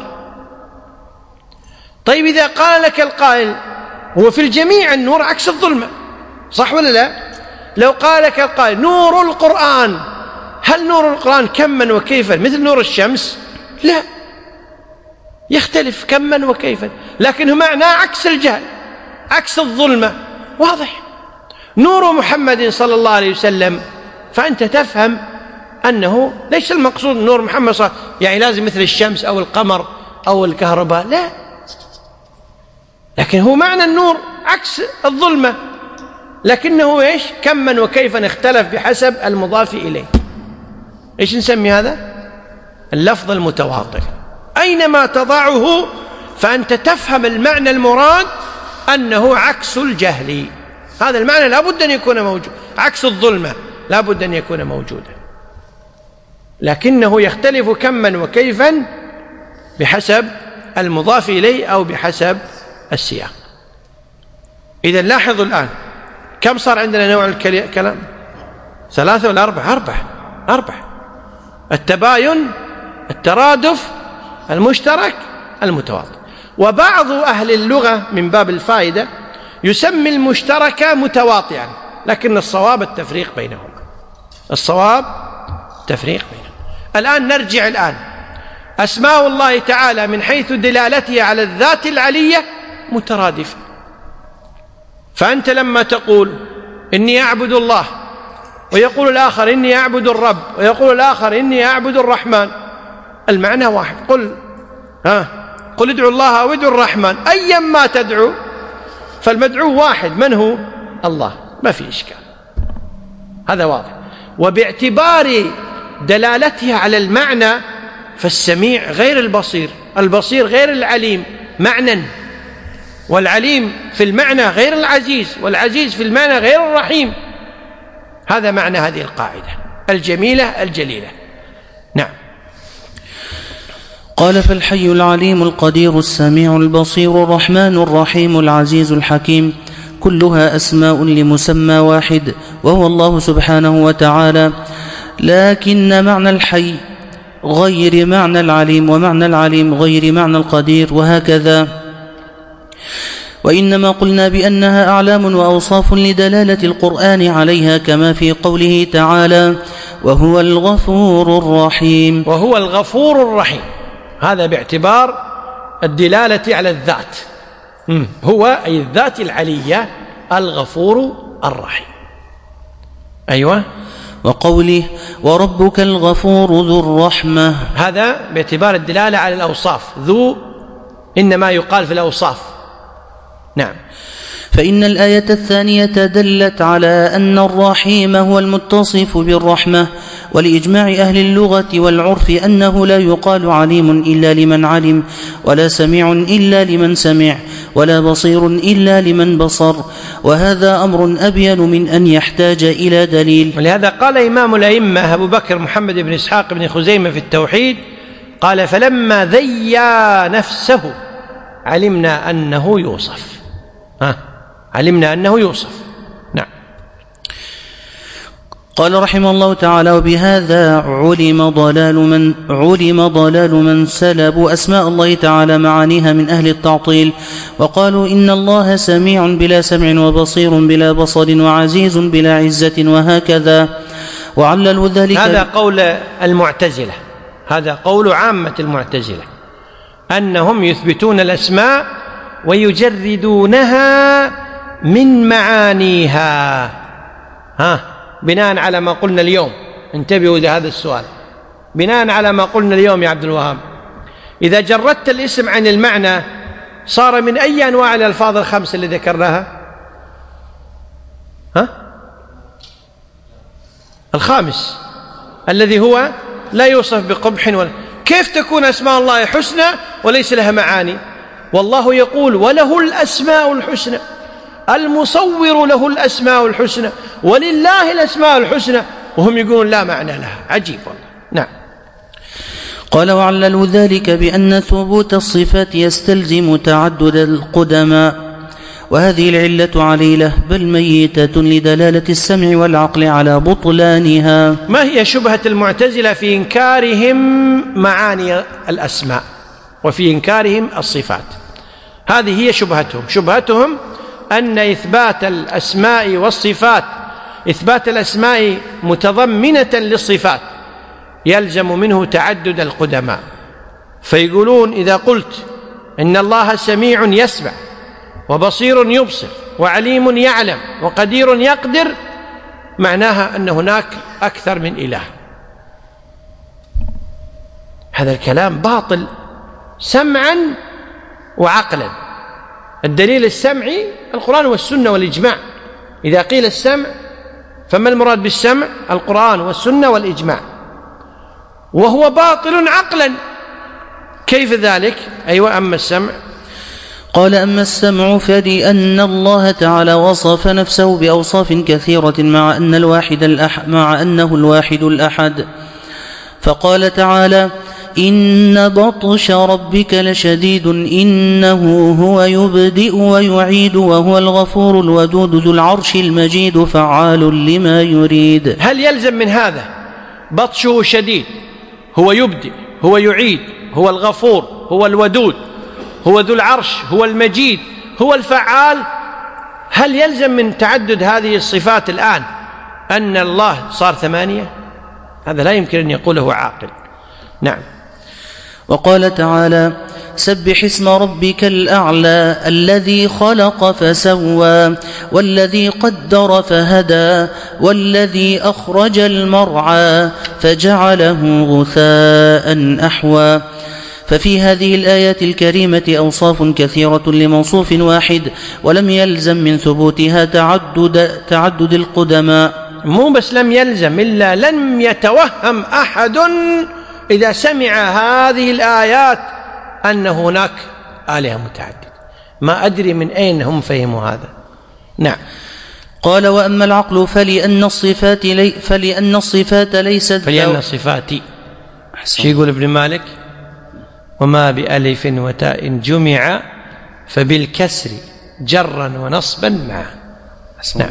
Speaker 1: طيب إذا قال لك القائل هو في الجميع النور عكس الظلمة، صح ولا لا؟ لو قال لك القائل نور القرآن، هل نور القرآن كما وكيفا مثل نور الشمس؟ لا، يختلف كما وكيفا، لكنه معناه عكس الجهل، عكس الظلمة، واضح. نور محمد صلى الله عليه وسلم، فأنت تفهم أنه ليس المقصود نور محمد صلى الله عليه وسلم يعني لازم مثل الشمس أو القمر أو الكهرباء، لا، لكن هو معنى النور عكس الظلمة، لكنه إيش؟ كما وكيفا اختلف بحسب المضاف إليه. إيش نسمي هذا؟ اللفظ المتواطئ. أينما تضعه فأنت تفهم المعنى المراد أنه عكس الجهل، هذا المعنى لا بد أن يكون موجود، عكس الظلمة لا بد أن يكون موجودا، لكنه يختلف كما وكيفا بحسب المضاف إليه أو بحسب السياق. إذن لاحظوا الآن كم صار عندنا نوع الكلام؟ ثلاثة ولا أربعة؟ أربعة أربعة التباين، الترادف، المشترك، المتواطئ. وبعض أهل اللغة من باب الفائدة يسمي المشترك متواطئا، لكن الصواب التفريق بينهما، الصواب تفريق بينهما. الآن نرجع الآن، أسماء الله تعالى من حيث دلالتها على الذات العلية مترادفة. فأنت لما تقول إني أعبد الله، ويقول الآخر إني أعبد الرب، ويقول الآخر إني أعبد الرحمن، المعنى واحد. قل ها قل ادعوا الله أو ادعوا الرحمن، أيا ما تدعو فالمدعو واحد، من هو؟ الله، ما في إشكال، هذا واضح. وباعتبار دلالتها على المعنى فالسميع غير البصير، البصير غير العليم معنى، والعليم في المعنى غير العزيز، والعزيز في المعنى غير الرحيم. هذا معنى هذه القاعدة الجميلة الجليلة. نعم.
Speaker 2: قال: فالحي العليم القدير السميع البصير الرحمن الرحيم العزيز الحكيم كلها أسماء لمسمى واحد وهو الله سبحانه وتعالى، لكن معنى الحي غير معنى العليم، ومعنى العليم غير معنى القدير، وهكذا. وإنما قلنا بأنها أعلام وأوصاف لدلالة القرآن عليها، كما في قوله تعالى: وهو الغفور الرحيم.
Speaker 1: وهو الغفور الرحيم، هذا باعتبار الدلالة على الذات، هو أي الذات العلية الغفور الرحيم. أيوة.
Speaker 2: وقوله وربك الغفور ذو الرحمة.
Speaker 1: هذا باعتبار الدلالة على الأوصاف، ذو إنما يقال في الأوصاف. نعم.
Speaker 2: فإن الآية الثانية دلت على أن الرحيم هو المتصف بالرحمة، ولإجماع أهل اللغة والعرف أنه لا يقال عليم إلا لمن علم، ولا سميع إلا لمن سمع، ولا بصير إلا لمن بصر، وهذا أمر أبين من أن يحتاج إلى دليل.
Speaker 1: ولهذا قال إمام الأئمة أبو بكر محمد بن إسحاق بن خزيمة في التوحيد قال فلما ذيّا نفسه علمنا أنه يوصف. ها علمنا أنه يوصف. نعم.
Speaker 2: قال رحمه الله تعالى وبهذا علم ضلال من علم ضلال من سلبوا أسماء الله تعالى معانيها من أهل التعطيل، وقالوا إن الله سميع بلا سمع، وبصير بلا بصر، وعزيز بلا عزة، وهكذا. وعللوا ذلك.
Speaker 1: هذا قول المعتزلة، هذا قول عامة المعتزلة، أنهم يثبتون الأسماء ويجردونها من معانيها. ها بناء على ما قلنا اليوم، انتبهوا لهذا السؤال، بناء على ما قلنا اليوم يا عبد الوهاب، إذا جردت الاسم عن المعنى صار من أي أنواع الألفاظ الخمسة اللي ذكرناها؟ ها؟ الخامس الذي هو لا يوصف بقبح ولا. كيف تكون أسماء الله حسنى وليس لها معاني؟ والله يقول وله الأسماء الحسنى، المصور له الأسماء الحسنى، ولله الأسماء الحسنى، وهم يقولون لا معنى لها. عجيب والله. نعم.
Speaker 2: قال وعللوا ذلك بأن ثبوت الصفات يستلزم تعدد القدماء، وهذه العلة عليلة بل ميتة لدلالة السمع والعقل على بطلانها.
Speaker 1: ما هي شبهة المعتزلة في إنكارهم معاني الأسماء وفي إنكارهم الصفات؟ هذه هي شبهتهم. شبهتهم أن إثبات الأسماء والصفات، إثبات الأسماء متضمنة للصفات، يلزم منه تعدد القدماء. فيقولون إذا قلت إن الله سميع يسمع، وبصير يبصر، وعليم يعلم، وقدير يقدر، معناها أن هناك أكثر من إله. هذا الكلام باطل سمعا وعقلا. الدليل السمعي القرآن والسنة والإجماع. إذا قيل السمع فما المراد بالسمع؟ القرآن والسنة والإجماع، وهو باطل عقلا. كيف ذلك؟ أيوة. أما السمع
Speaker 2: قال أما السمع فلأن الله تعالى وصف نفسه بأوصاف كثيرة مع أن الواحد الأح مع أنه الواحد الأحد، فقال تعالى إن بطش ربك لشديد إنه هو يبدئ ويعيد وهو الغفور الودود ذو العرش المجيد فعال لما يريد.
Speaker 1: هل يلزم من هذا بطشه شديد، هو يبدئ، هو يعيد، هو الغفور، هو الودود، هو ذو العرش، هو المجيد، هو الفعال؟ هل يلزم من تعدد هذه الصفات الآن أن الله صار ثمانية؟ هذا لا يمكن أن يقوله عاقل. نعم.
Speaker 2: وقال تعالى سبح اسم ربك الأعلى الذي خلق فسوى والذي قدر فهدى والذي أخرج المرعى فجعله غثاء أحوى. ففي هذه الآيات الكريمة أوصاف كثيرة لموصوف واحد، ولم يلزم من ثبوتها تعدد, تعدد القدماء.
Speaker 1: مو بس لم يلزم، إلا لم يتوهم أحد إذا سمع هذه الآيات أن هناك آلهة متعددة. ما أدري من أين هم فهموا هذا. نعم.
Speaker 2: قال وأما العقل فلأن الصفات لي فلأن الصفات ليست
Speaker 1: فلأن الصفات شو يقول ابن مالك؟ وما بألف وتاء جمع فبالكسر جرا ونصبا معا. نعم.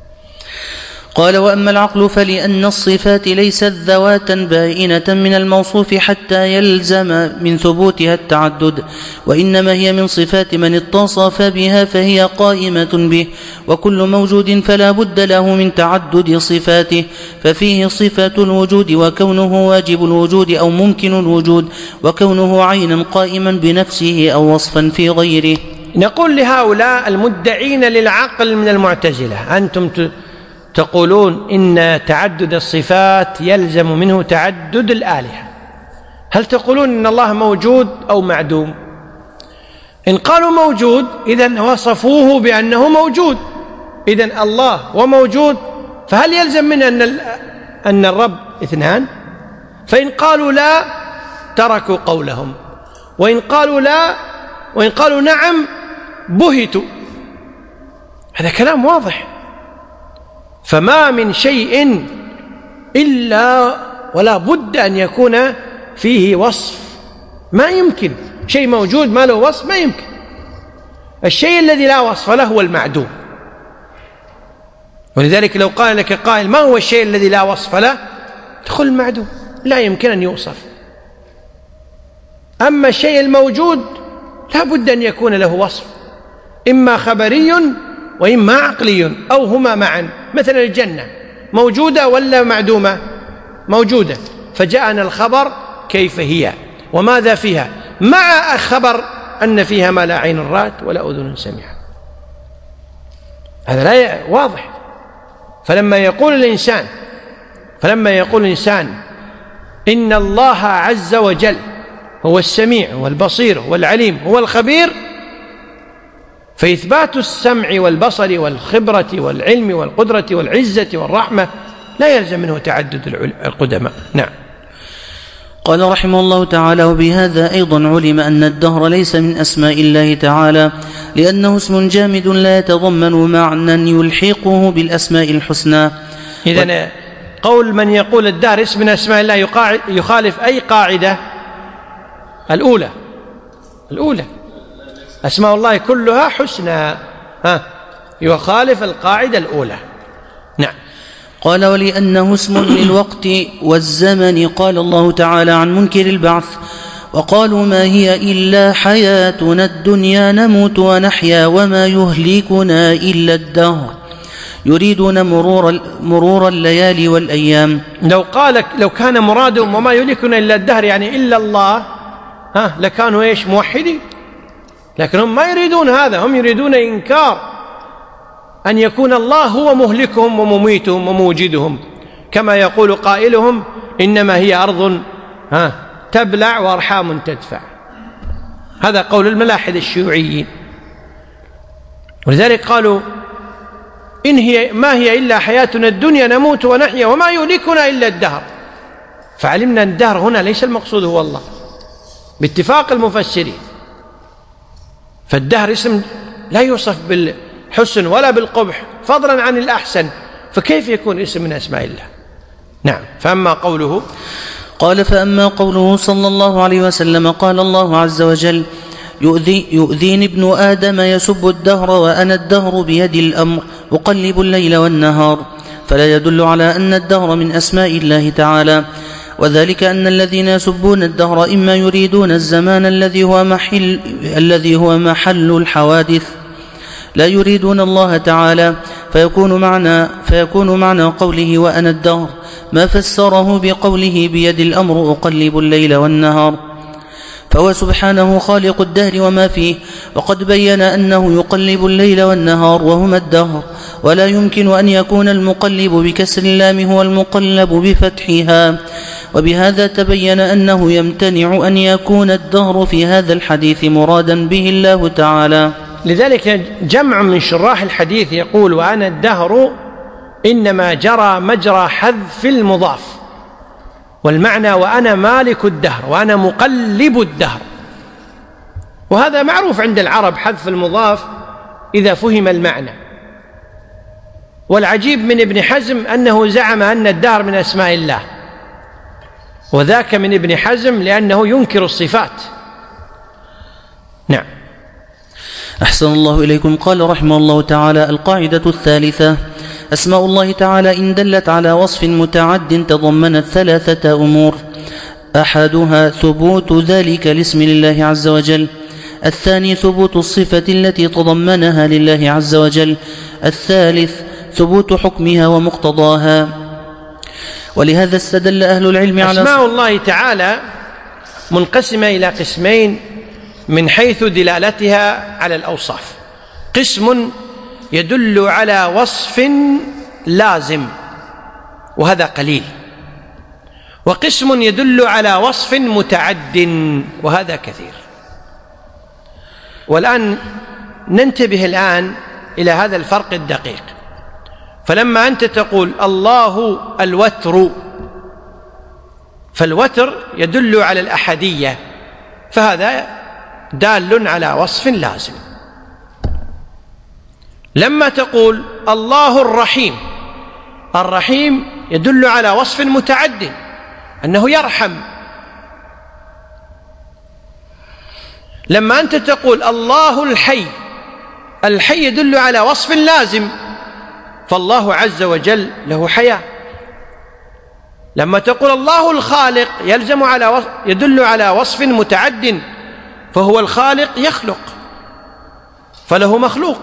Speaker 2: قال وأما العقل فلأن الصفات ليست ذواتا بائنة من الموصوف حتى يلزم من ثبوتها التعدد، وإنما هي من صفات من اتصف بها فهي قائمة به، وكل موجود فلا بد له من تعدد صفاته، ففيه صفة الوجود وكونه واجب الوجود أو ممكن الوجود، وكونه عينا قائما بنفسه أو وصفا في غيره.
Speaker 1: نقول لهؤلاء المدعين للعقل من المعتزلة أنتم تقولون إن تعدد الصفات يلزم منه تعدد الآلهة، هل تقولون إن الله موجود أو معدوم؟ إن قالوا موجود إذن وصفوه بأنه موجود، إذن الله وموجود، فهل يلزم منه أن أن الرب اثنان؟ فإن قالوا لا تركوا قولهم، وإن قالوا لا وإن قالوا نعم بهتوا. هذا كلام واضح. فما من شيء إلا ولا بد أن يكون فيه وصف، ما يمكن شيء موجود ما له وصف، ما يمكن. الشيء الذي لا وصف له هو المعدوم. ولذلك لو قال لك قائل ما هو الشيء الذي لا وصف له، تقول المعدوم، لا يمكن أن يوصف. أما الشيء الموجود لا بد أن يكون له وصف، إما خبري وإما عقلي أو هما معا. مثلا الجنة موجودة ولا معدومة؟ موجودة، فجاءنا الخبر كيف هي وماذا فيها، مع خبر أن فيها ما لا عين رأت ولا أذن سمعت. هذا لا واضح. فلما يقول الإنسان فلما يقول الإنسان إن الله عز وجل هو السميع والبصير والعليم هو الخبير، فإثبات السمع والبصر والخبرة والعلم والقدرة والعزة والرحمة لا يلزم منه تعدد القدماء. نعم.
Speaker 2: قال رحمه الله تعالى: وبهذا أيضا علم أن الدهر ليس من أسماء الله تعالى، لأنه اسم جامد لا يتضمن معنى يلحقه بالأسماء الحسنى.
Speaker 1: إذن قول من يقول الدهر اسم من أسماء الله يخالف أي قاعدة؟ الأولى الأولى أسماء الله كلها حسنى، ها يخالف القاعدة الأولى. نعم.
Speaker 2: قال: ولأنه اسم للوقت والزمن، قال الله تعالى عن منكر البعث: وقالوا ما هي إلا حياتنا الدنيا نموت ونحيا وما يهلكنا إلا الدهر، يريدون مرور, مرور الليالي والأيام.
Speaker 1: لو قال لو كان مرادهم وما يهلكنا إلا الدهر يعني إلا الله، ها لكانوا إيش؟ موحدين. لكن هم ما يريدون هذا، هم يريدون إنكار أن يكون الله هو مهلكهم ومميتهم وموجدهم، كما يقول قائلهم إنما هي أرض ها تبلع وأرحام تدفع. هذا قول الملاحدة الشيوعيين. ولذلك قالوا إن هي ما هي إلا حياتنا الدنيا نموت ونحيا وما يهلكنا إلا الدهر. فعلمنا أن الدهر هنا ليس المقصود هو الله باتفاق المفسرين. فالدهر اسم لا يوصف بالحسن ولا بالقبح فضلا عن الأحسن، فكيف يكون اسم من أسماء الله؟ نعم. فأما قوله
Speaker 2: قال: فأما قوله صلى الله عليه وسلم قال الله عز وجل: يؤذي يؤذيني ابن آدم يسب الدهر وأنا الدهر بيدي الأمر أقلب الليل والنهار، فلا يدل على أن الدهر من أسماء الله تعالى، وذلك أن الذين يسبون الدهر إما يريدون الزمان الذي هو محل الذي هو محل الحوادث، لا يريدون الله تعالى، فيكون معنى فيكون معنى قوله وأنا الدهر ما فسره بقوله بيد الأمر أقلب الليل والنهار، فهو سبحانه خالق الدهر وما فيه، وقد بين أنه يقلب الليل والنهار وهما الدهر، ولا يمكن أن يكون المقلب بكسر اللام هو المقلب بفتحها، وبهذا تبين أنه يمتنع أن يكون الدهر في هذا الحديث مرادا به الله تعالى.
Speaker 1: لذلك جمع من شراح الحديث يقول وأنا الدهر إنما جرى مجرى حذف المضاف، والمعنى وأنا مالك الدهر وأنا مقلب الدهر، وهذا معروف عند العرب حذف المضاف إذا فهم المعنى. والعجيب من ابن حزم أنه زعم أن الدهر من أسماء الله، وذاك من ابن حزم لأنه ينكر الصفات. نعم.
Speaker 2: أحسن الله إليكم. قال رحمه الله تعالى: القاعدة الثالثة: أسماء الله تعالى إن دلت على وصف متعد تضمنت ثلاثة أمور: أحدها ثبوت ذلك الاسم لله عز وجل، الثاني ثبوت الصفة التي تضمنها لله عز وجل، الثالث ثبوت حكمها ومقتضاها. ولهذا استدل أهل العلم على
Speaker 1: أسماء الله تعالى منقسمة إلى قسمين من حيث دلالتها على الأوصاف: قسم يدل على وصف لازم وهذا قليل، وقسم يدل على وصف متعد وهذا كثير. والآن ننتبه الآن إلى هذا الفرق الدقيق. فلما أنت تقول الله الوتر، فالوتر يدل على الأحدية، فهذا دال على وصف لازم. لما تقول الله الرحيم، الرحيم يدل على وصف متعد أنه يرحم. لما أنت تقول الله الحي، الحي يدل على وصف لازم، فالله عز وجل له حياة. لما تقول الله الخالق يلزم على وصف يدل على وصف متعد، فهو الخالق يخلق فله مخلوق.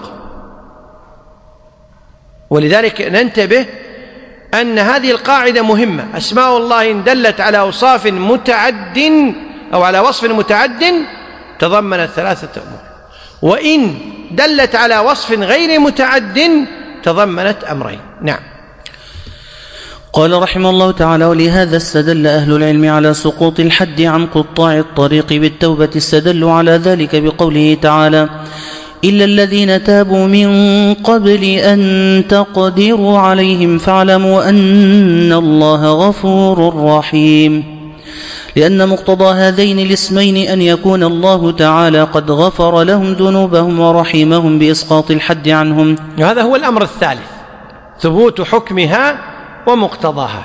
Speaker 1: ولذلك ننتبه أن هذه القاعدة مهمة. أسماء الله إن دلت على أوصاف متعد أو على وصف متعد تضمنت ثلاثة أمور، وإن دلت على وصف غير متعد تضمنت أمرين. نعم.
Speaker 2: قال رحمه الله تعالى: ولهذا استدل أهل العلم على سقوط الحد عن قطاع الطريق بالتوبة، استدلوا على ذلك بقوله تعالى: إلا الذين تابوا من قبل أن تقدروا عليهم فاعلموا أن الله غفور رحيم، لأن مقتضى هذين الاسمين أن يكون الله تعالى قد غفر لهم ذنوبهم ورحمهم بإسقاط الحد عنهم.
Speaker 1: هذا هو الأمر الثالث، ثبوت حكمها ومقتضاها.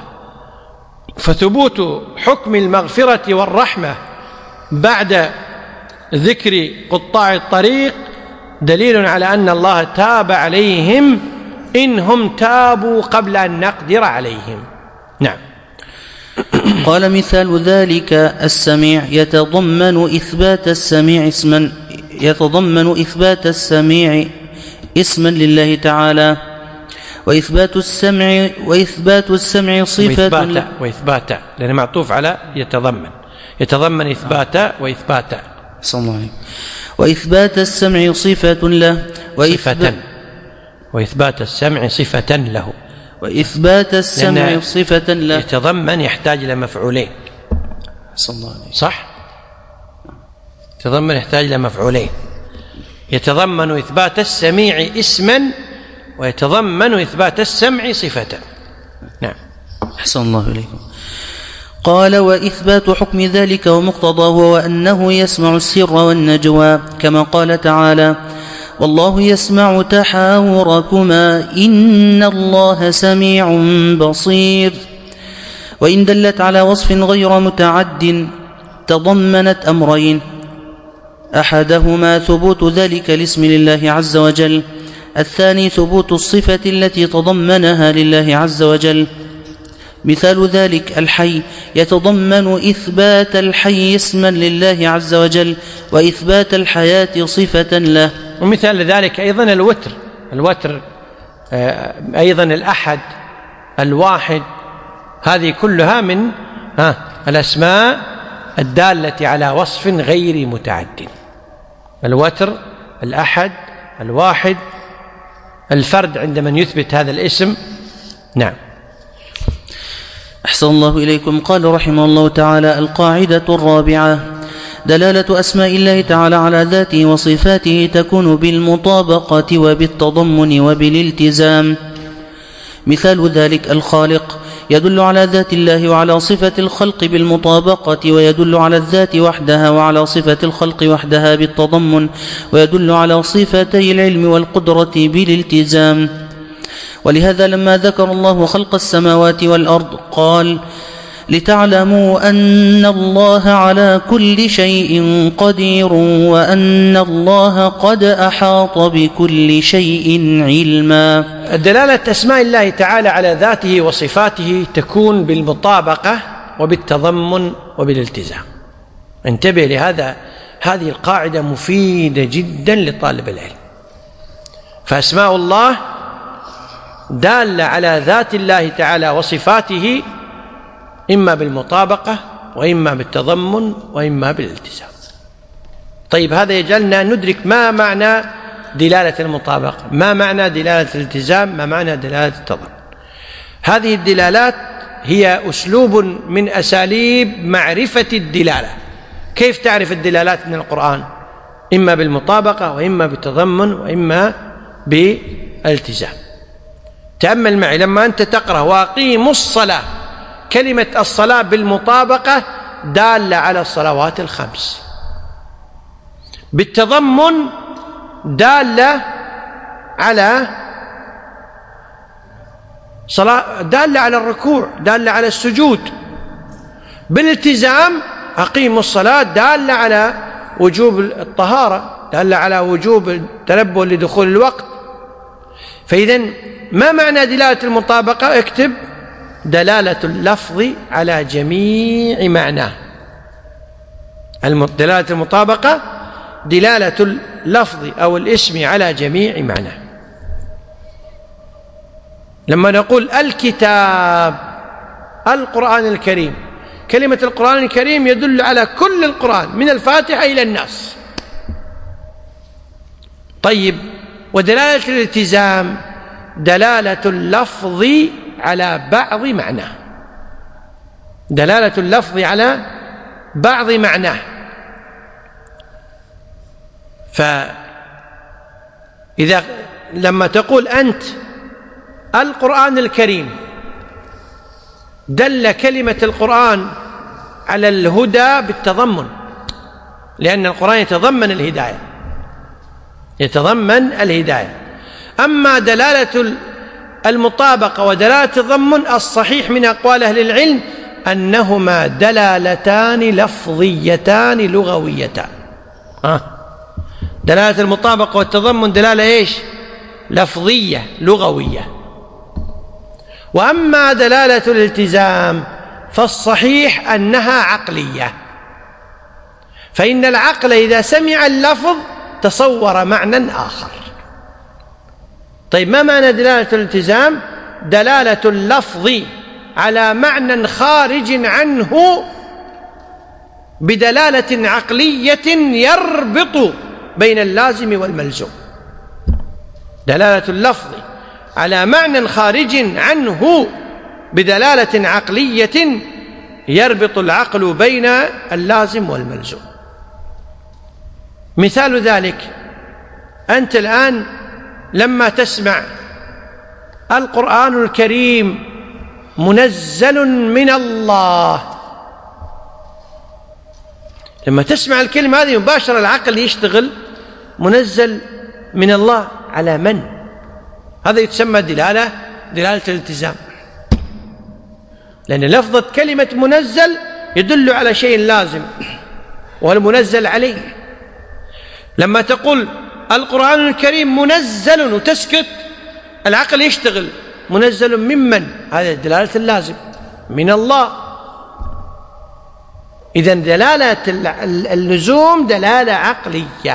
Speaker 1: فثبوت حكم المغفرة والرحمة بعد ذكر قطاع الطريق دليل على أن الله تاب عليهم إنهم تابوا قبل أن نقدر عليهم. نعم.
Speaker 2: قال: مثال ذلك السميع يتضمن إثبات السميع اسما يتضمن إثبات السميع اسما لله تعالى، وإثبات السمع وإثبات السمع صفة
Speaker 1: وإثبات, وإثبات لأنه معطوف على يتضمن يتضمن إثبات وإثبات
Speaker 2: صلى الله عليه. وإثبات السمع صفة له
Speaker 1: صفة وإثبات السمع صفة له
Speaker 2: وإثبات السمع صفة له.
Speaker 1: يتضمن يحتاج إلى مفعولين.
Speaker 2: صلى الله عليه.
Speaker 1: صح؟ يتضمن يحتاج إلى مفعولين. يتضمن إثبات السميع اسما ويتضمن إثبات السمع صفة. نعم.
Speaker 2: أحسن الله إليكم. قال: وإثبات حكم ذلك ومقتضاه هو أنه يسمع السر والنجوى، كما قال تعالى: والله يسمع تحاوركما إن الله سميع بصير. وإن دلت على وصف غير متعد تضمنت أمرين: أحدهما ثبوت ذلك الاسم لله عز وجل، الثاني ثبوت الصفة التي تضمنها لله عز وجل. مثال ذلك الحي يتضمن إثبات الحي اسما لله عز وجل وإثبات الحياة صفة له.
Speaker 1: ومثال ذلك أيضا الوتر الوتر أيضا الأحد الواحد، هذه كلها من ها الأسماء الدالة على وصف غير متعد. الوتر، الأحد، الواحد، الفرد عند من يثبت هذا الاسم. نعم.
Speaker 2: أحسن الله إليكم. قال رحمه الله تعالى: القاعدة الرابعة: دلالة أسماء الله تعالى على ذاته وصفاته تكون بالمطابقة وبالتضمن وبالالتزام. مثال ذلك الخالق يدل على ذات الله وعلى صفة الخلق بالمطابقة، ويدل على الذات وحدها وعلى صفة الخلق وحدها بالتضمن، ويدل على صفتي العلم والقدرة بالالتزام. ولهذا لما ذكر الله خلق السماوات والأرض قال: لتعلموا أن الله على كل شيء قدير وأن الله قد أحاط بكل شيء علما.
Speaker 1: دلالة أسماء الله تعالى على ذاته وصفاته تكون بالمطابقة وبالتضمن وبالالتزام. انتبه لهذا، هذه القاعدة مفيدة جدا لطالب العلم. فأسماء الله دالة على ذات الله تعالى وصفاته إما بالمطابقة وإما بالتضمن وإما بالالتزام. طيب، هذا يجعلنا ندرك ما معنى دلالة المطابقة، ما معنى دلالة الالتزام، ما معنى دلالة التضمن. هذه الدلالات هي أسلوب من أساليب معرفة الدلالة. كيف تعرف الدلالات من القرآن؟ إما بالمطابقة وإما بالتضمن وإما بالالتزام. تأمل معي لما أنت تقرأ وأقيموا الصلاة، كلمة الصلاة بالمطابقة دالة على الصلوات الخمس، بالتضمن دالة على صلاة، دالة على الركوع، دالة على السجود. بالالتزام أقيموا الصلاة دالة على وجوب الطهارة، دالة على وجوب التنبه لدخول الوقت. فإذن ما معنى دلالة المطابقة؟ اكتب: دلالة اللفظ على جميع معناه. دلالة المطابقة دلالة اللفظ أو الاسم على جميع معناه. لما نقول الكتاب، القرآن الكريم، كلمة القرآن الكريم يدل على كل القرآن من الفاتحة إلى الناس. طيب، ودلالة الالتزام دلالة اللفظ على بعض معناه، دلالة اللفظ على بعض معناه. فإذا لما تقول أنت القرآن الكريم، دل كلمة القرآن على الهدى بالتضمن، لأن القرآن يتضمن الهداية، يتضمن الهداية. أما دلالة المطابقة ودلالة التضمن الصحيح من أقوال أهل العلم أنهما دلالتان لفظيتان لغويتان. آه. دلالة المطابقة والتضمن دلالة إيش؟ لفظية لغوية. وأما دلالة الالتزام فالصحيح أنها عقلية، فإن العقل إذا سمع اللفظ تصور معنى آخر. طيب، ما معنى دلالة الالتزام؟ دلالة اللفظ على معنى خارج عنه بدلالة عقلية يربط بين اللازم والملزوم. دلالة اللفظ على معنى خارج عنه بدلالة عقلية يربط العقل بين اللازم والملزوم. مثال ذلك: أنت الآن لما تسمع القرآن الكريم منزل من الله، لما تسمع الكلمة هذه مباشرة العقل يشتغل منزل من الله على من؟ هذا يتسمى دلالة دلالة الالتزام، لأن لفظة كلمة منزل يدل على شيء لازم وهو المنزل عليه. لما تقول القرآن الكريم منزل وتسكت العقل يشتغل منزل ممن؟ هذا دلالة اللازم من الله. إذن دلالة اللزوم دلالة عقلية،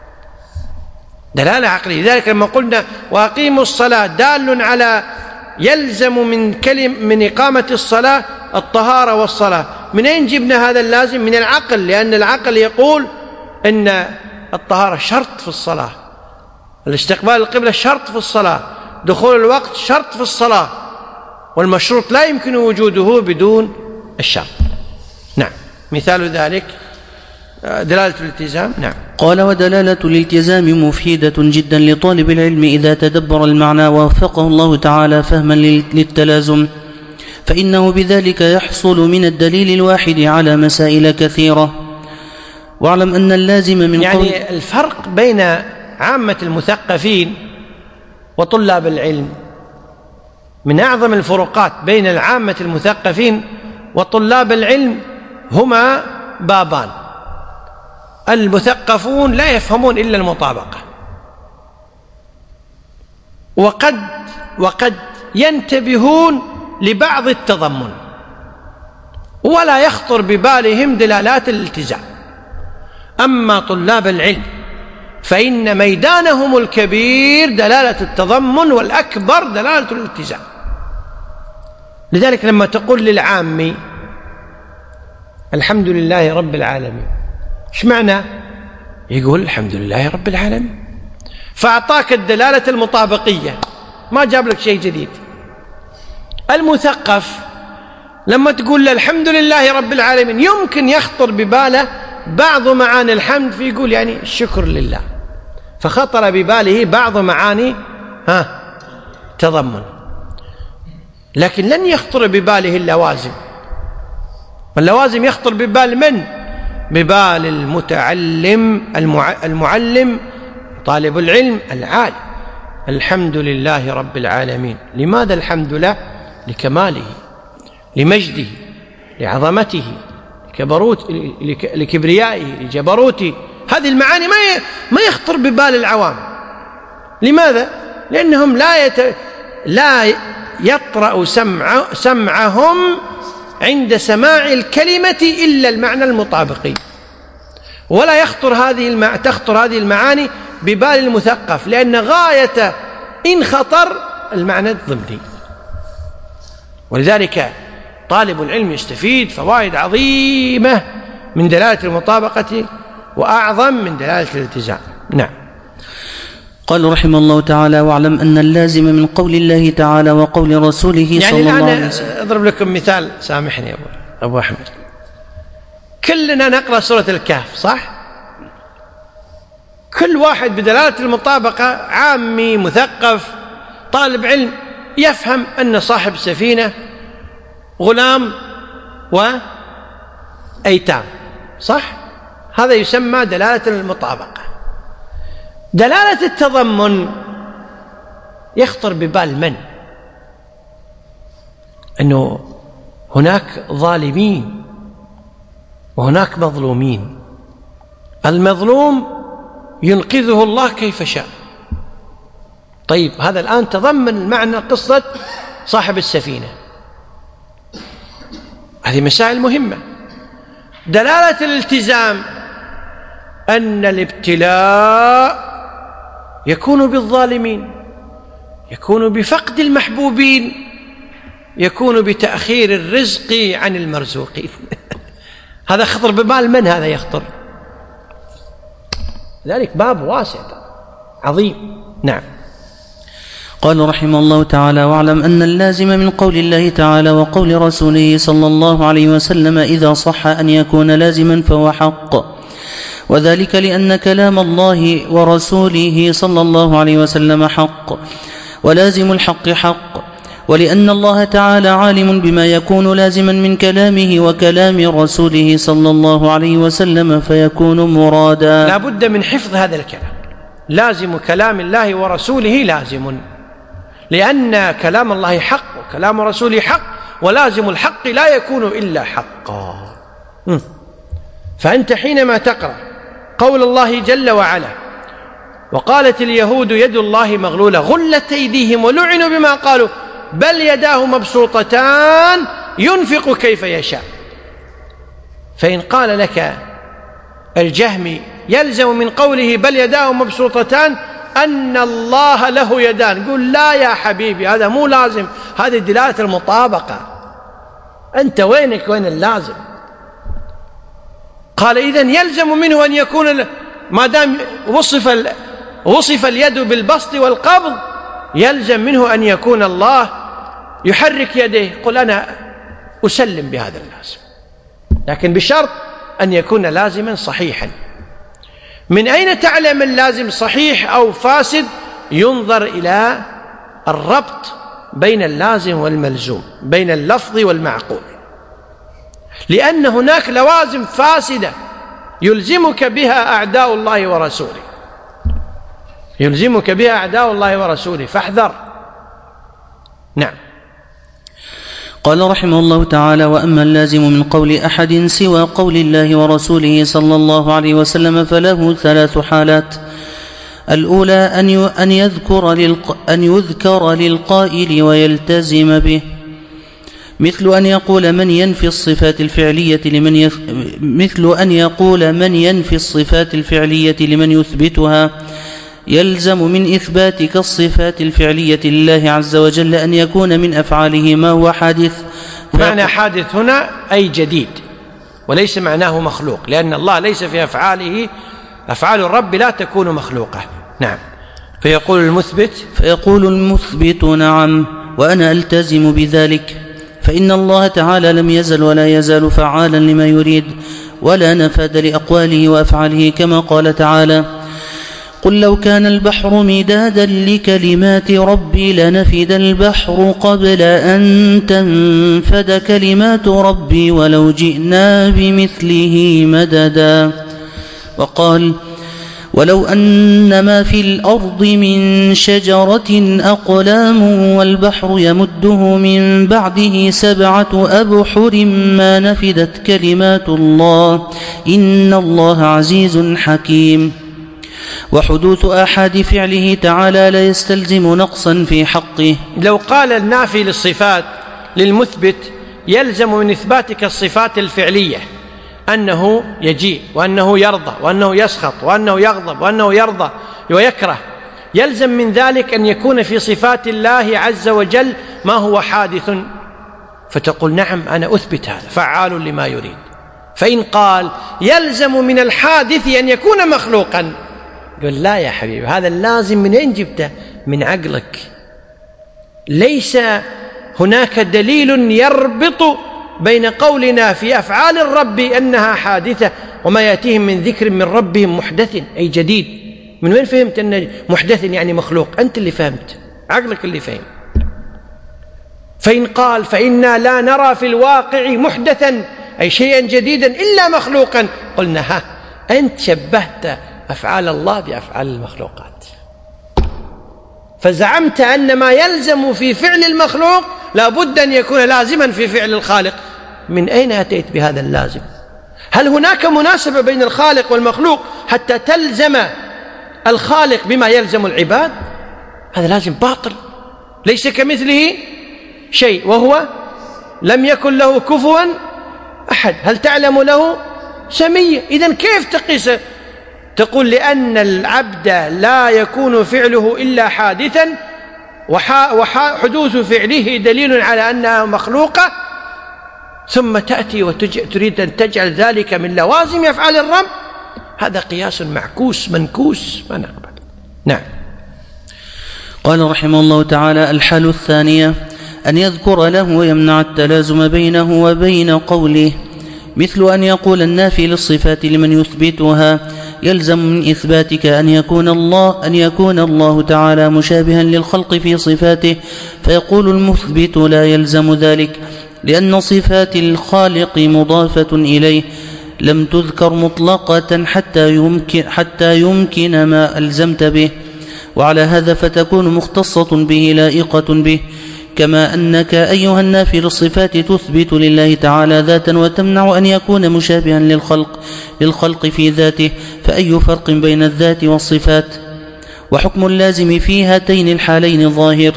Speaker 1: دلالة عقلية. لذلك لما قلنا وأقيموا الصلاة دال على يلزم من كلم من إقامة الصلاة الطهارة والصلاة. من أين جبنا هذا اللازم؟ من العقل، لأن العقل يقول إن الطهارة شرط في الصلاة، الاستقبال القبلة شرط في الصلاة، دخول الوقت شرط في الصلاة، والمشروط لا يمكن وجوده بدون الشرط. نعم، مثال ذلك دلالة الالتزام. نعم.
Speaker 2: قال: ودلالة الالتزام مفيدة جدا لطالب العلم إذا تدبر المعنى ووفقه الله تعالى فهما للتلازم، فإنه بذلك يحصل من الدليل الواحد على مسائل كثيرة. واعلم أن اللازم من
Speaker 1: يعني
Speaker 2: قول
Speaker 1: الفرق بين عامة المثقفين وطلاب العلم، من أعظم الفروقات بين العامة المثقفين وطلاب العلم هما بابان: المثقفون لا يفهمون إلا المطابقة، وقد وقد ينتبهون لبعض التضمن ولا يخطر ببالهم دلالات الالتزام. أما طلاب العلم فإن ميدانهم الكبير دلالة التضمن والأكبر دلالة الالتزام. لذلك لما تقول للعامي الحمد لله رب العالمين، ايش معنى؟ يقول الحمد لله رب العالمين، فأعطاك الدلالة المطابقية، ما جاب لك شيء جديد. المثقف لما تقول له الحمد لله رب العالمين يمكن يخطر بباله بعض معاني الحمد، فيقول يعني الشكر لله، فخطر بباله بعض معاني ها تضمن، لكن لن يخطر بباله اللوازم. واللوازم يخطر ببال من؟ ببال المتعلم المعلم طالب العلم العالم. الحمد لله رب العالمين. لماذا الحمد لله؟ لكماله، لمجده، لعظمته، لكبروت لكبريائه، لجبروته. هذه المعاني ما ما يخطر ببال العوام. لماذا؟ لأنهم لا يت... لا يطرأ سمع... سمعهم عند سماع الكلمة إلا المعنى المطابقي، ولا يخطر هذه المع... تخطر هذه المعاني ببال المثقف، لأن غاية إن خطر المعنى الضمني. ولذلك طالب العلم يستفيد فوائد عظيمة من دلالة المطابقة وأعظم من دلالة الالتزام. نعم.
Speaker 2: قال رحمه الله تعالى: واعلم أن اللازم من قول الله تعالى وقول رسوله
Speaker 1: يعني
Speaker 2: صلى الله عليه وسلم.
Speaker 1: يعني أضرب لكم مثال، سامحني أبو, أبو أحمد، كلنا نقرأ سورة الكهف صح؟ كل واحد بدلالة المطابقة، عامي مثقف طالب علم، يفهم أن صاحب سفينة غلام وأيتام صح؟ هذا يسمى دلالة المطابقة. دلالة التضمن يخطر ببال من؟ أنه هناك ظالمين وهناك مظلومين، المظلوم ينقذه الله كيف شاء. طيب هذا الآن تضمن معنى قصة صاحب السفينة، هذه مسائل مهمة. دلالة الالتزام أن الابتلاء يكون بالظالمين، يكون بفقد المحبوبين، يكون بتأخير الرزق عن المرزوقين. هذا خطر ببال من؟ هذا يخطر. ذلك باب واسع عظيم. نعم.
Speaker 2: قال رحمه الله تعالى: واعلم أن اللازم من قول الله تعالى وقول رسوله صلى الله عليه وسلم إذا صح أن يكون لازما فهو حق، وذلك لأن كلام الله ورسوله صلى الله عليه وسلم حق، ولازم الحق حق، ولأن الله تعالى عالم بما يكون لازما من كلامه وكلام رسوله صلى الله عليه وسلم فيكون مرادا.
Speaker 1: لا بد من حفظ هذا الكلام. لازم كلام الله ورسوله لازم، لأن كلام الله حق وكلام رسوله حق، ولازم الحق لا يكون إلا حقا. فأنت حينما تقرأ قول الله جل وعلا: وقالت اليهود يد الله مغلولة غلت أيديهم ولعنوا بما قالوا بل يداه مبسوطتان ينفق كيف يشاء. فإن قال لك الجهمي يلزم من قوله بل يداه مبسوطتان أن الله له يدان، قل لا يا حبيبي، هذا مو لازم، هذه دلالة المطابقة. أنت وينك وين اللازم؟ قال إذن يلزم منه أن يكون ما دام وصف وصف اليد بالبسط والقبض، يلزم منه أن يكون الله يحرك يديه. قل أنا أسلم بهذا اللازم، لكن بشرط أن يكون لازما صحيحا. من أين تعلم اللازم صحيح أو فاسد؟ ينظر إلى الربط بين اللازم والملزوم، بين اللفظ والمعقول، لأن هناك لوازم فاسدة يلزمك بها أعداء الله ورسوله، يلزمك بها أعداء الله ورسوله، فاحذر. نعم.
Speaker 2: قال رحمه الله تعالى: وأما اللازم من قول أحد سوى قول الله ورسوله صلى الله عليه وسلم فله ثلاث حالات. الأولى أن يذكر للق... أن يذكر للقائل ويلتزم به، مثل أن يقول من ينفي الصفات الفعلية لمن يف... مثل أن يقول من ينفي الصفات الفعلية لمن يثبتها، يلزم من إثباتك الصفات الفعلية لله عز وجل أن يكون من أفعاله ما هو حادث.
Speaker 1: معنى حادث هنا أي جديد، وليس معناه مخلوق، لأن الله ليس في أفعاله، أفعال الرب لا تكون مخلوقة. نعم. فيقول المثبت
Speaker 2: فيقول المثبت نعم، وأنا ألتزم بذلك، فإن الله تعالى لم يزل ولا يزال فعالا لما يريد، ولا نفاد لأقواله وأفعاله، كما قال تعالى: قل لو كان البحر مدادا لكلمات ربي لنفد البحر قبل أن تنفد كلمات ربي ولو جئنا بمثله مددا. وقال: ولو أن ما في الأرض من شجرة أقلام والبحر يمده من بعده سبعة أبحر ما نفدت كلمات الله إن الله عزيز حكيم. وحدوث آحاد فعله تعالى لا يستلزم نقصا في حقه.
Speaker 1: لو قال النافي للصفات للمثبت: يلزم من إثباتك الصفات الفعلية أنه يجيء وأنه يرضى وأنه يسخط وأنه يغضب وأنه يرضى ويكره، يلزم من ذلك أن يكون في صفات الله عز وجل ما هو حادث، فتقول: نعم أنا أثبت هذا فعال لما يريد. فإن قال: يلزم من الحادث أن يكون مخلوقا، قل: لا يا حبيبي، هذا اللازم من أين جبته؟ من عقلك. ليس هناك دليل يربط بين قولنا في أفعال الرب أنها حادثة وما يأتيهم من ذكر من ربهم محدث أي جديد. من وين فهمت أن محدث يعني مخلوق؟ أنت اللي فهمت، عقلك اللي فهم. فإن قال: فإنا لا نرى في الواقع محدثا أي شيئا جديدا إلا مخلوقا، قلنا: ها أنت شبهت أفعال الله بأفعال المخلوقات، فزعمت أن ما يلزم في فعل المخلوق لا بد أن يكون لازما في فعل الخالق. من أين أتيت بهذا اللازم؟ هل هناك مناسبة بين الخالق والمخلوق حتى تلزم الخالق بما يلزم العباد؟ هذا لازم باطل، ليس كمثله شيء وهو لم يكن له كفوا أحد، هل تعلم له سمية؟ إذن كيف تقيس؟ تقول لأن العبد لا يكون فعله إلا حادثا وحدوث فعله دليل على أنها مخلوقة، ثم تأتي وتريد أن تجعل ذلك من لوازم يفعل الرب؟ هذا قياس معكوس منكوس، ما نقبل. نعم.
Speaker 2: قال رحمه الله تعالى: الحال الثانية أن يذكر له ويمنع التلازم بينه وبين قوله، مثل أن يقول النافي للصفات لمن يثبتها: يلزم من إثباتك أن يكون الله أن يكون الله تعالى مشابها للخلق في صفاته، فيقول المثبت: لا يلزم ذلك، لأن صفات الخالق مضافة إليه لم تذكر مطلقة حتى يمكن, حتى يمكن ما ألزمت به، وعلى هذا فتكون مختصة به لائقة به، كما أنك أيها النافي للصفات تثبت لله تعالى ذاتا وتمنع أن يكون مشابها للخلق للخلق في ذاته، فأي فرق بين الذات والصفات؟ وحكم اللازم في هاتين الحالين ظاهر.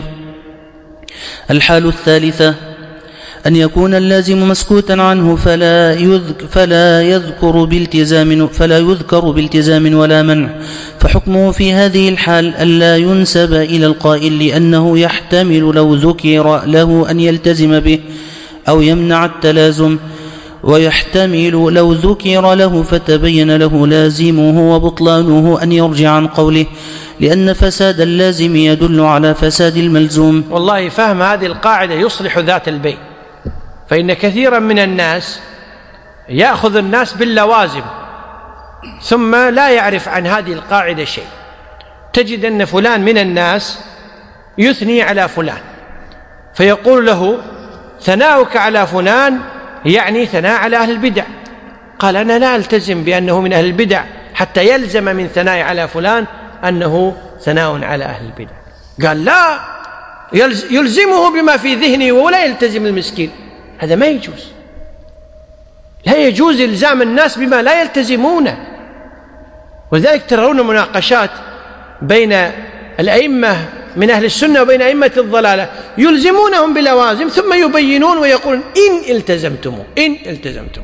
Speaker 2: الحال الثالثة أن يكون اللازم مسكوتا عنه فلا يذكر, فلا يذكر بالتزام فلا يذكر بالتزام ولا منع، فحكمه في هذه الحال ألا ينسب إلى القائل، لأنه يحتمل لو ذكر له أن يلتزم به أو يمنع التلازم، ويحتمل لو ذكر له فتبين له لازمه وبطلانه أن يرجع عن قوله، لأن فساد اللازم يدل على فساد الملزوم.
Speaker 1: والله فهم هذه القاعدة يصلح ذات البين، فإن كثيرا من الناس يأخذ الناس باللوازم ثم لا يعرف عن هذه القاعدة شيء. تجد أن فلان من الناس يثني على فلان فيقول له: ثناؤك على فلان يعني ثناء على أهل البدع. قال: أنا لا ألتزم بأنه من أهل البدع حتى يلزم من ثناء على فلان أنه ثناء على أهل البدع. قال: لا، يلزمه بما في ذهنه ولا يلتزم المسكين. هذا ما يجوز، لا يجوز إلزام الناس بما لا يلتزمونه. ولذلك ترون مناقشات بين الأئمة من أهل السنة وبين أئمة الضلالة يلزمونهم بلوازم ثم يبينون ويقولون: إن التزمتم إن التزمتم.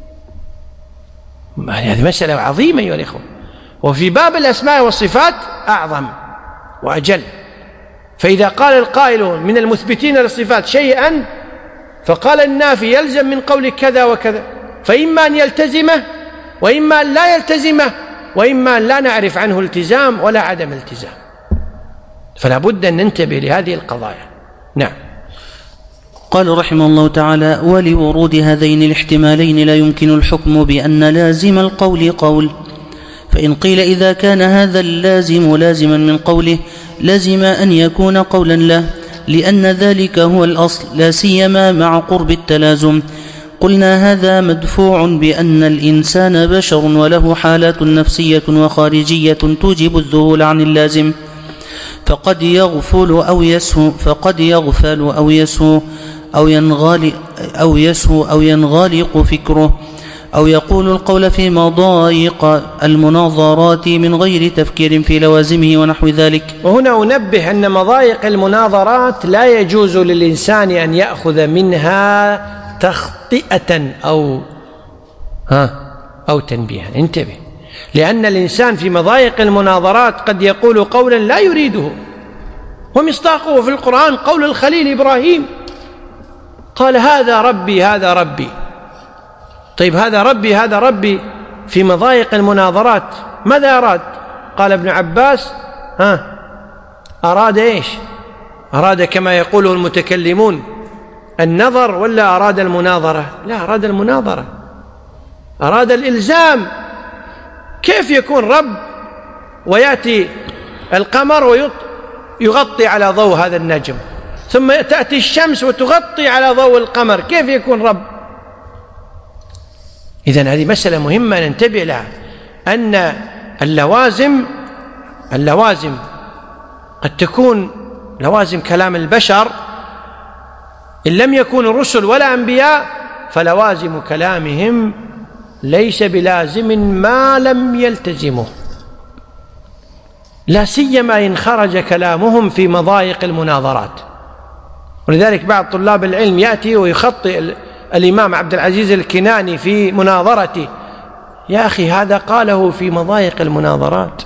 Speaker 1: هذه مسألة عظيمة أيها الإخوة، وفي باب الأسماء والصفات أعظم وأجل. فإذا قال القائل من المثبتين للصفات شيئا فقال النافي: يلزم من قول كذا وكذا، فإما أن يلتزمه وإما أن لا يلتزمه وإما أن لا نعرف عنه التزام ولا عدم التزام. فلا بد أن ننتبه لهذه القضايا. نعم.
Speaker 2: قال رحمه الله تعالى: ولورود هذين الاحتمالين لا يمكن الحكم بأن لازم القول قول، فإن قيل إذا كان هذا اللازم لازما من قوله لزم أن يكون قولا له، لأن ذلك هو الأصل لا سيما مع قرب التلازم، قلنا هذا مدفوع بأن الإنسان بشر وله حالات نفسية وخارجية توجب الذهول عن اللازم، فقد يغفل أو يسهو فقد يغفل أو يسهو أو ينغالق أو يسهو أو ينغالق فكره، أو يقول القول في مضايق المناظرات من غير تفكير في لوازمه ونحو ذلك.
Speaker 1: وهنا أنبه أن مضايق المناظرات لا يجوز للإنسان أن يأخذ منها تخطئة أو ها أو تنبيها. انتبه، لأن الإنسان في مضايق المناظرات قد يقول قولا لا يريده، ومصداقه في القرآن قول الخليل إبراهيم، قال هذا ربي هذا ربي. طيب هذا ربي هذا ربي في مضايق المناظرات ماذا أراد؟ قال ابن عباس ها أراد إيش؟ أراد كما يقوله المتكلمون النظر ولا أراد المناظرة؟ لا، أراد المناظرة، أراد الإلزام. كيف يكون رب ويأتي القمر ويغطي على ضوء هذا النجم، ثم تأتي الشمس وتغطي على ضوء القمر؟ كيف يكون رب؟ إذن هذه مسألة مهمة ننتبه لها، أن اللوازم اللوازم قد تكون لوازم كلام البشر إن لم يكونوا رسل ولا أنبياء، فلوازم كلامهم ليس بلازم ما لم يلتزمه، لا سيما إن خرج كلامهم في مضايق المناظرات. ولذلك بعض طلاب العلم يأتي ويخطئ الإمام عبد العزيز الكناني في مناظرته، يا أخي هذا قاله في مضايق المناظرات.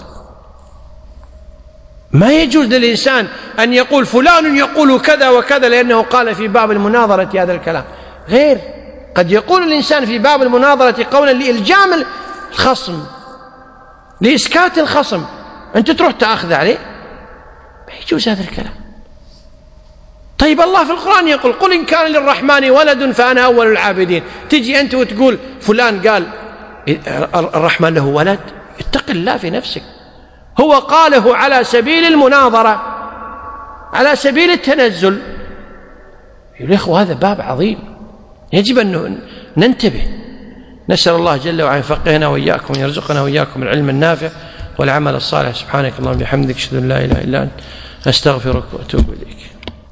Speaker 1: ما يجوز للإنسان أن يقول فلان يقول كذا وكذا لأنه قال في باب المناظرة هذا الكلام. غير، قد يقول الإنسان في باب المناظرة قولا لإلجام الخصم، لإسكات الخصم، أنت تروح تأخذ عليه، ما يجوز هذا الكلام. طيب الله في القرآن يقول قل إن كان للرحمن ولد فأنا أول العابدين، تجي أنت وتقول فلان قال الرحمن له ولد؟ اتق الله في نفسك. هو قاله على سبيل المناظرة، على سبيل التنزل. يقول يا أخوة هذا باب عظيم يجب أن ننتبه. نسأل الله جل وعلا يفقهنا وإياكم ويرزقنا وإياكم العلم النافع والعمل الصالح. سبحانك اللهم وبحمدك أشهد أن لا إله إلا أنت أستغفرك وأتوب إليك.